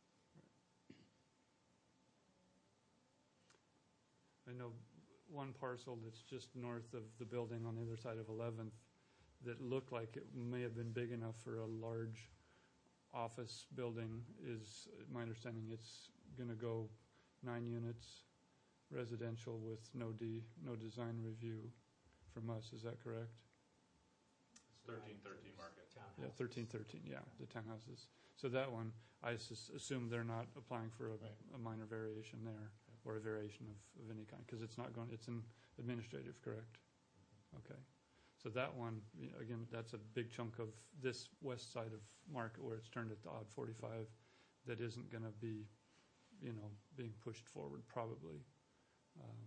I know one parcel that's just north of the building on the other side of eleventh that looked like it may have been big enough for a large office building is, my understanding, it's going to go nine units residential with no D, no design review from us. Is that correct? It's thirteen thirteen market. Yeah, thirteen thirteen, yeah, the townhouses. So that one, I sus- assume they're not applying for a, Right. a minor variation there, or a variation of, of any kind, because it's not going, it's an administrative, correct? Okay. So that one, y- again, that's a big chunk of this west side of Market where it's turned at the odd forty-five that isn't going to be, you know, being pushed forward probably. Um,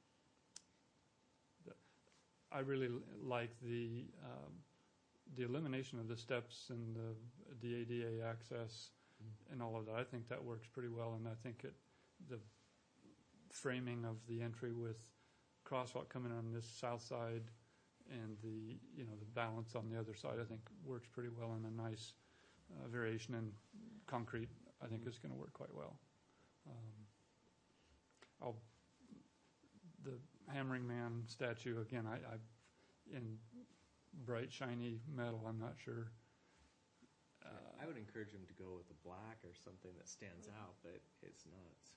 the- I really l- like the, um, the elimination of the steps and the, the A D A access and all of that. I think that works pretty well, and I think it, the framing of the entry with crosswalk coming on this south side and the, you know, the balance on the other side, I think works pretty well, and a nice uh, variation in concrete, I think is going to work quite well. Um, I'll, the Hammering Man statue, again, I, I, in bright, shiny metal, I'm not sure. Uh, I would encourage him to go with a black or something that stands out, but it's not, so.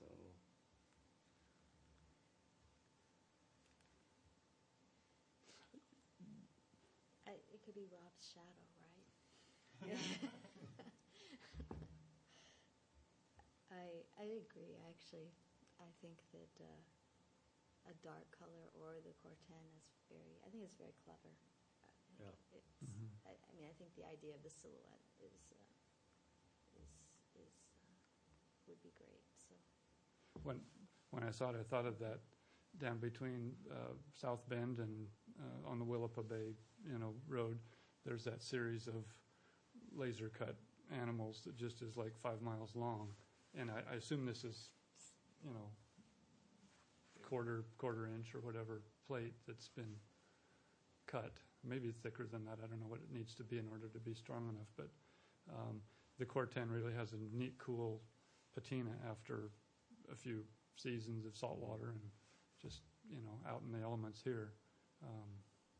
I, it could be Rob's shadow, right? I I agree. Actually, I think that uh, a dark color or the Corten is very. I think it's very clever. I think Yeah. It's, Mhm. I, I mean, I think the idea of the silhouette is uh, is is uh, would be great. So When, when I saw it, I thought of that down between uh, South Bend and uh, on the Willapa Bay, you know, road. There's that series of laser cut animals that just is like five miles long, and I, I assume this is, you know, quarter, quarter inch or whatever plate that's been cut. Maybe thicker than that. I don't know what it needs to be in order to be strong enough. But um, the Corten really has a neat, cool patina after a few seasons of salt water and just, you know, out in the elements here. Um,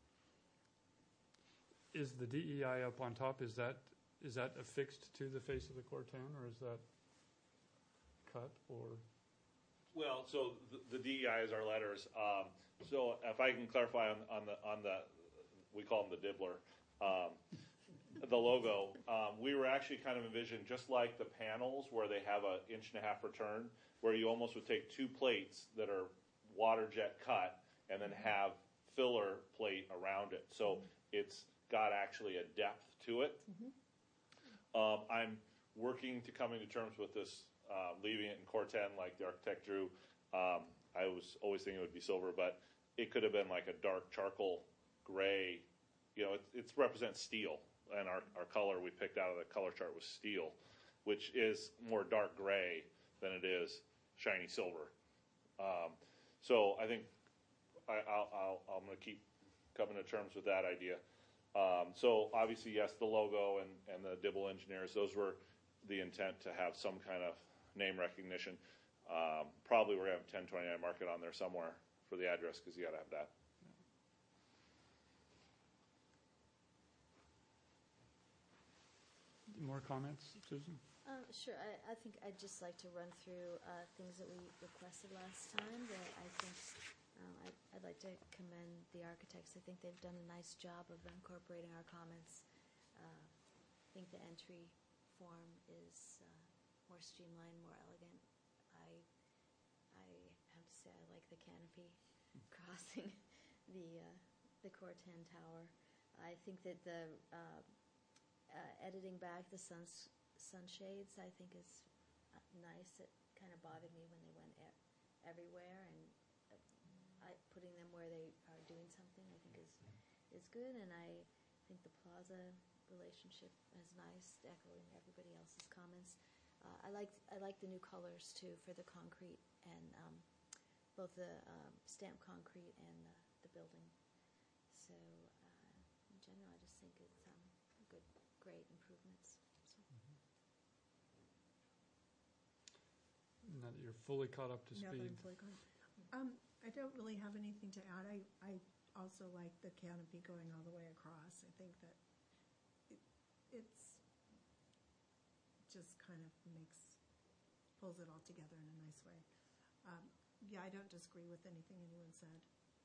is the D E I up on top, is that is that affixed to the face of the Corten, or is that cut, or? Well, so the, the D E I is our letters. Um, so if I can clarify on, on the on the, we call them the dibbler, um, the logo. Um, we were actually kind of envisioning just like the panels where they have an inch and a half return, where you almost would take two plates that are water jet cut and then have filler plate around it. So it's got actually a depth to it. Mm-hmm. Um, I'm working to coming to terms with this, uh, leaving it in Corten like the architect drew. Um, I was always thinking it would be silver, but it could have been like a dark charcoal gray. You know, it, it represents steel, and our, our color we picked out of the color chart was steel, which is more dark gray than it is shiny silver. Um, so I think I, I'll, I'll, I'm going to keep coming to terms with that idea. Um, so obviously, yes, the logo and, and the Dibble engineers, those were the intent to have some kind of name recognition. Um, probably we're going to have ten twenty-nine Market on there somewhere for the address because you got to have that. More comments, Susan? Um, sure. I, I think I'd just like to run through uh, things that we requested last time that I think um, I'd, I'd like to commend the architects. I think they've done a nice job of incorporating our comments. Uh, I think the entry form is uh, more streamlined, more elegant. I I have to say I like the canopy crossing the uh, the Corten Tower. I think that the uh, uh, editing back the suns. sunshades, I think, is uh, nice. It kind of bothered me when they went e- everywhere, and uh, I, putting them where they are doing something, I think, is is good. And I think the plaza relationship is nice, echoing everybody else's comments. Uh, I like I like the new colors too for the concrete and um, both the um, stamped concrete and the, the building. So uh, in general, I just think it's um, good, great improvements. Now that you're fully caught up to Now speed. that I'm fully gone. Um, I don't really have anything to add. I, I also like the canopy going all the way across. I think that it, it's just kind of makes, pulls it all together in a nice way. Um, yeah, I don't disagree with anything anyone said.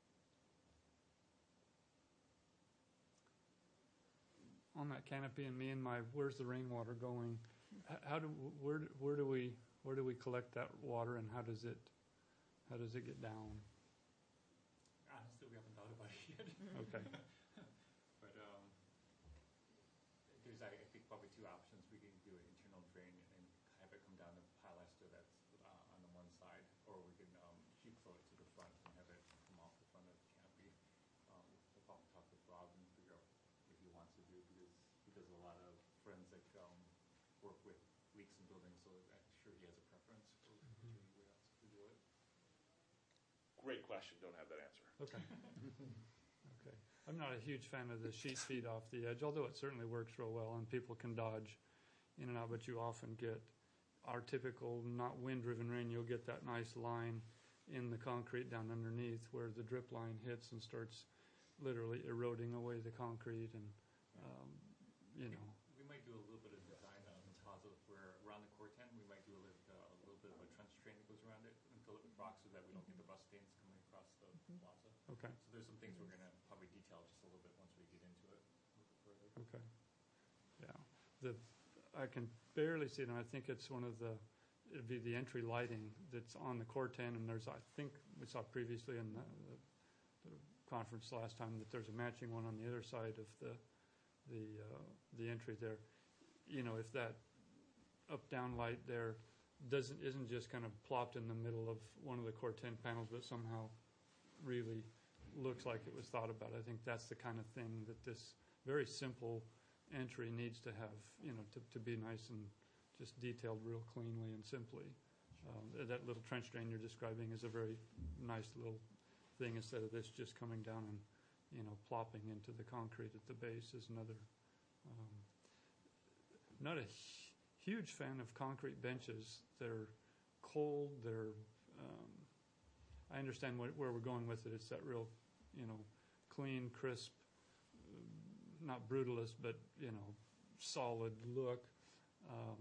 On that canopy and me and my, where's the rainwater going? H- How do, where, do- where do we, where do we collect that water, and how does it, how does it get down? Honestly, we haven't thought about it yet. Okay. But um, there's, I I think, probably two options. We can do an internal drain and have it come down the pilaster that's uh, on the one side, or we can um, sheet flow it to the front and have it come off the front of the canopy. Um, we'll probably talk with Rob and figure out what he wants to do, because he does a lot of forensic um, work with leaks in buildings, so I'm sure he has a preference for which way else to do it. Great question. Don't have that answer. Okay. Okay. I'm not a huge fan of the sheet feed off the edge, although it certainly works real well and people can dodge in and out, but you often get our typical not wind-driven rain. You'll get that nice line in the concrete down underneath where the drip line hits and starts literally eroding away the concrete, and um, you know. We might do a little bit of design on the plaza where around the Corten we might do a little, uh, a little bit of a trench drain that goes around it and fill it with rock so that we don't get the rust stains coming across the plaza. Okay. So there's some things we're going to probably detail just a little bit once we get into it a little bit further. Okay. Yeah. The, I can barely see it, and I think it's one of the, it'd be the entry lighting that's on the Corten, and there's, I think we saw previously in the, the, the conference last time that there's a matching one on the other side of the, the, uh, the entry there. You know, if that up-down light there doesn't, isn't just kind of plopped in the middle of one of the Corten panels, but somehow really looks like it was thought about. I think that's the kind of thing that this very simple entry needs to have, you know, to, to be nice and just detailed real cleanly and simply. um, that little trench drain you're describing is a very nice little thing, instead of this just coming down and, you know, plopping into the concrete at the base is another. Um, not a hu- huge fan of concrete benches. They're cold, they're, um, I understand what, where we're going with it. It's that real, you know, clean, crisp, uh, not brutalist, but, you know, solid look. Um,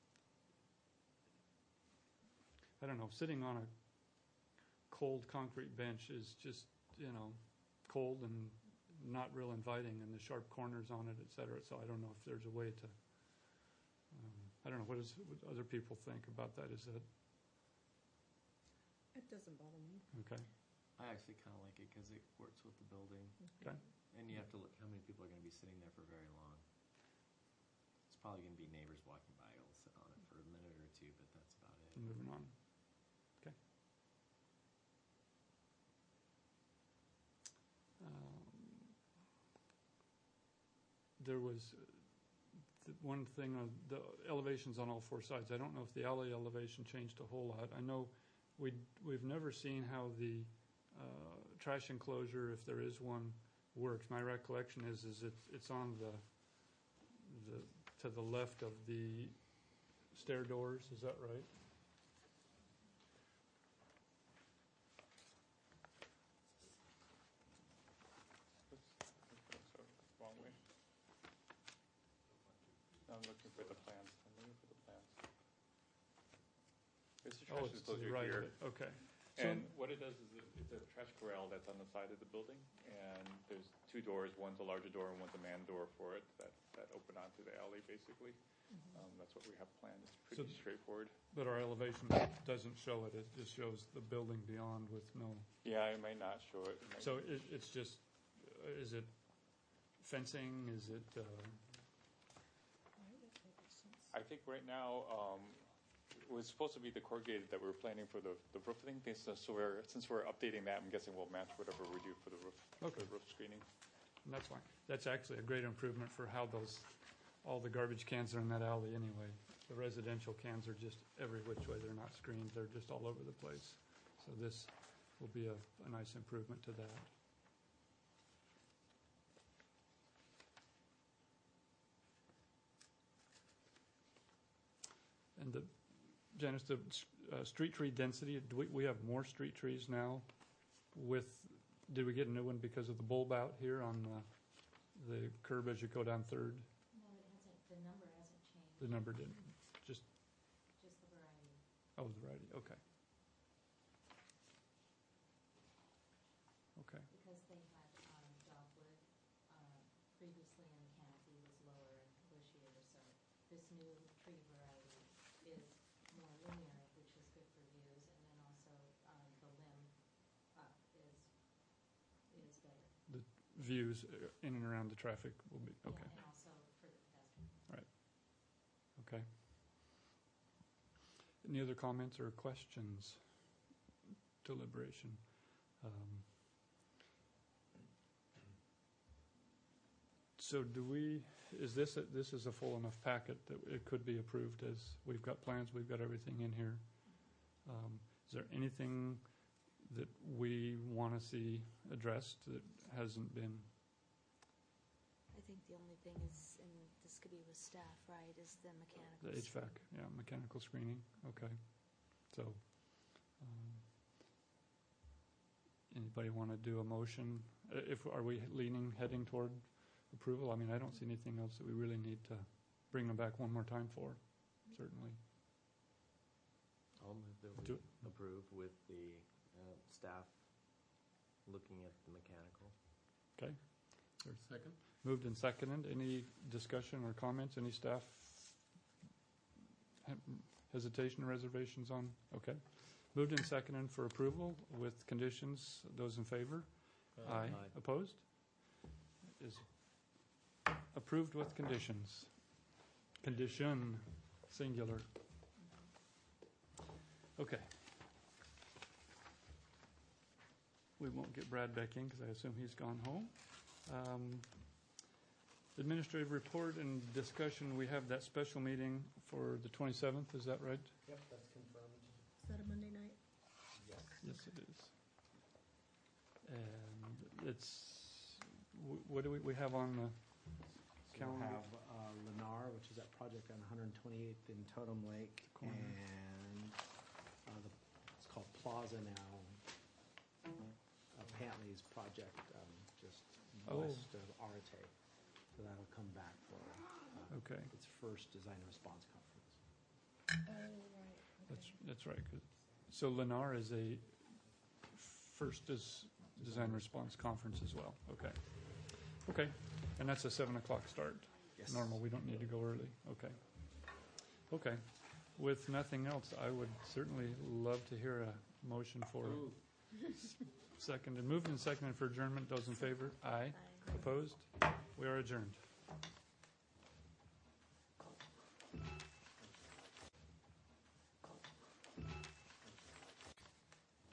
I don't know, sitting on a cold concrete bench is just, you know, cold and not real inviting, and the sharp corners on it, et cetera. So I don't know if there's a way to, um, I don't know, what, is, what other people think about that? Is that, It doesn't bother me. okay? I actually kind of like it because it works with the building. Okay. And you have to look how many people are going to be sitting there for very long. It's probably going to be neighbors walking by who will sit on it for a minute or two, but that's about it. Moving on. Okay. Um, There was uh, th- one thing on the elevations on all four sides. I don't know if the alley elevation changed a whole lot. I know we we've never seen how the uh, trash enclosure, if there is one, works. My recollection is is it's it's on the the to the left of the stair doors. Is that right? Wrong way. I'm looking for the plans. I'm looking for the plans. There's a Oh, trash it's to the enclosure right of here. it. Okay. So- And what it does is it- it's a trash corral that's on the side of the building, and there's two doors. One's a larger door and one's a man door for it that, that open onto the alley, basically. Um, that's what we have planned. It's pretty So- straightforward. But our elevation doesn't show it. It just shows the building beyond with no. Yeah, it might not show it. It might- So it, it's just, uh, is it fencing? Is it, uh, I think right now, um, it was supposed to be the corrugated that we were planning for the, the roofing. This, uh, so we're, since we're updating that, I'm guessing we'll match whatever we do for the roof, for Okay. the roof screening. and that's fine. That's actually a great improvement for how those, all the garbage cans are in that alley anyway. The residential cans are just every which way. They're not screened. They're just all over the place. So this will be a, a nice improvement to that. And the, Janice, the uh, street tree density, do we, we have more street trees now with, did we get a new one because of the bulb out here on the, the curb as you go down Third? No, it hasn't, the number hasn't changed, The number didn't, just, just the variety. oh, the variety, okay. Okay, Because they had um, dogwood um, previously, and the canopy was lower and bushier, so this new tree variety is more linear, which is good for views, and then also um, the limb up is, is better. the views uh, in and around the traffic will be, Yeah, okay, and also for the pedestrian. okay. Any other comments or questions? Deliberation. Um, So do we, is this, a- this is a full enough packet that it could be approved as, we've got plans, we've got everything in here? Um, Is there anything that we want to see addressed that hasn't been? I think the only thing is, and this could be with staff, right, is the mechanical. The H V A C, yeah, mechanical screening, okay. So, um, anybody want to do a motion? Uh, If, are we leaning, heading toward approval? I mean, I don't see anything else that we really need to bring them back one more time for, certainly. I'll move that we Do- approve with the uh, staff looking at the mechanical. Okay. Second? Moved and seconded. Any discussion or comments? Any staff he- hesitation or reservations on? Okay. Moved and seconded for approval with conditions. Those in favor? Aye. Aye. Opposed? Is approved with conditions. Condition, singular. Okay. We won't get Brad back in because I assume he's gone home. Um, Administrative report and discussion, we have that special meeting for the twenty-seventh, is that right? Yep, that's confirmed. Yes, it is. And it's, wh- what do we, we have on the So we'll calendar? have uh, Lennar, which is that project on one twenty-eighth in Totem Lake, Corner. and uh, the, it's called Plaza now. Uh, Pantley's project um, just Oh. west of Arate. So that'll come back for uh, Okay, its first design and response conference. that's, that's right. 'cause- So Lennar is a first des- design response conference as well. Okay. Okay, and that's a seven o'clock start. Yes. Normal, we don't need to go early. Okay. Okay. With nothing else, I would certainly love to hear a motion for second and moved and seconded for adjournment. Those in favor? Aye. Opposed? We are adjourned.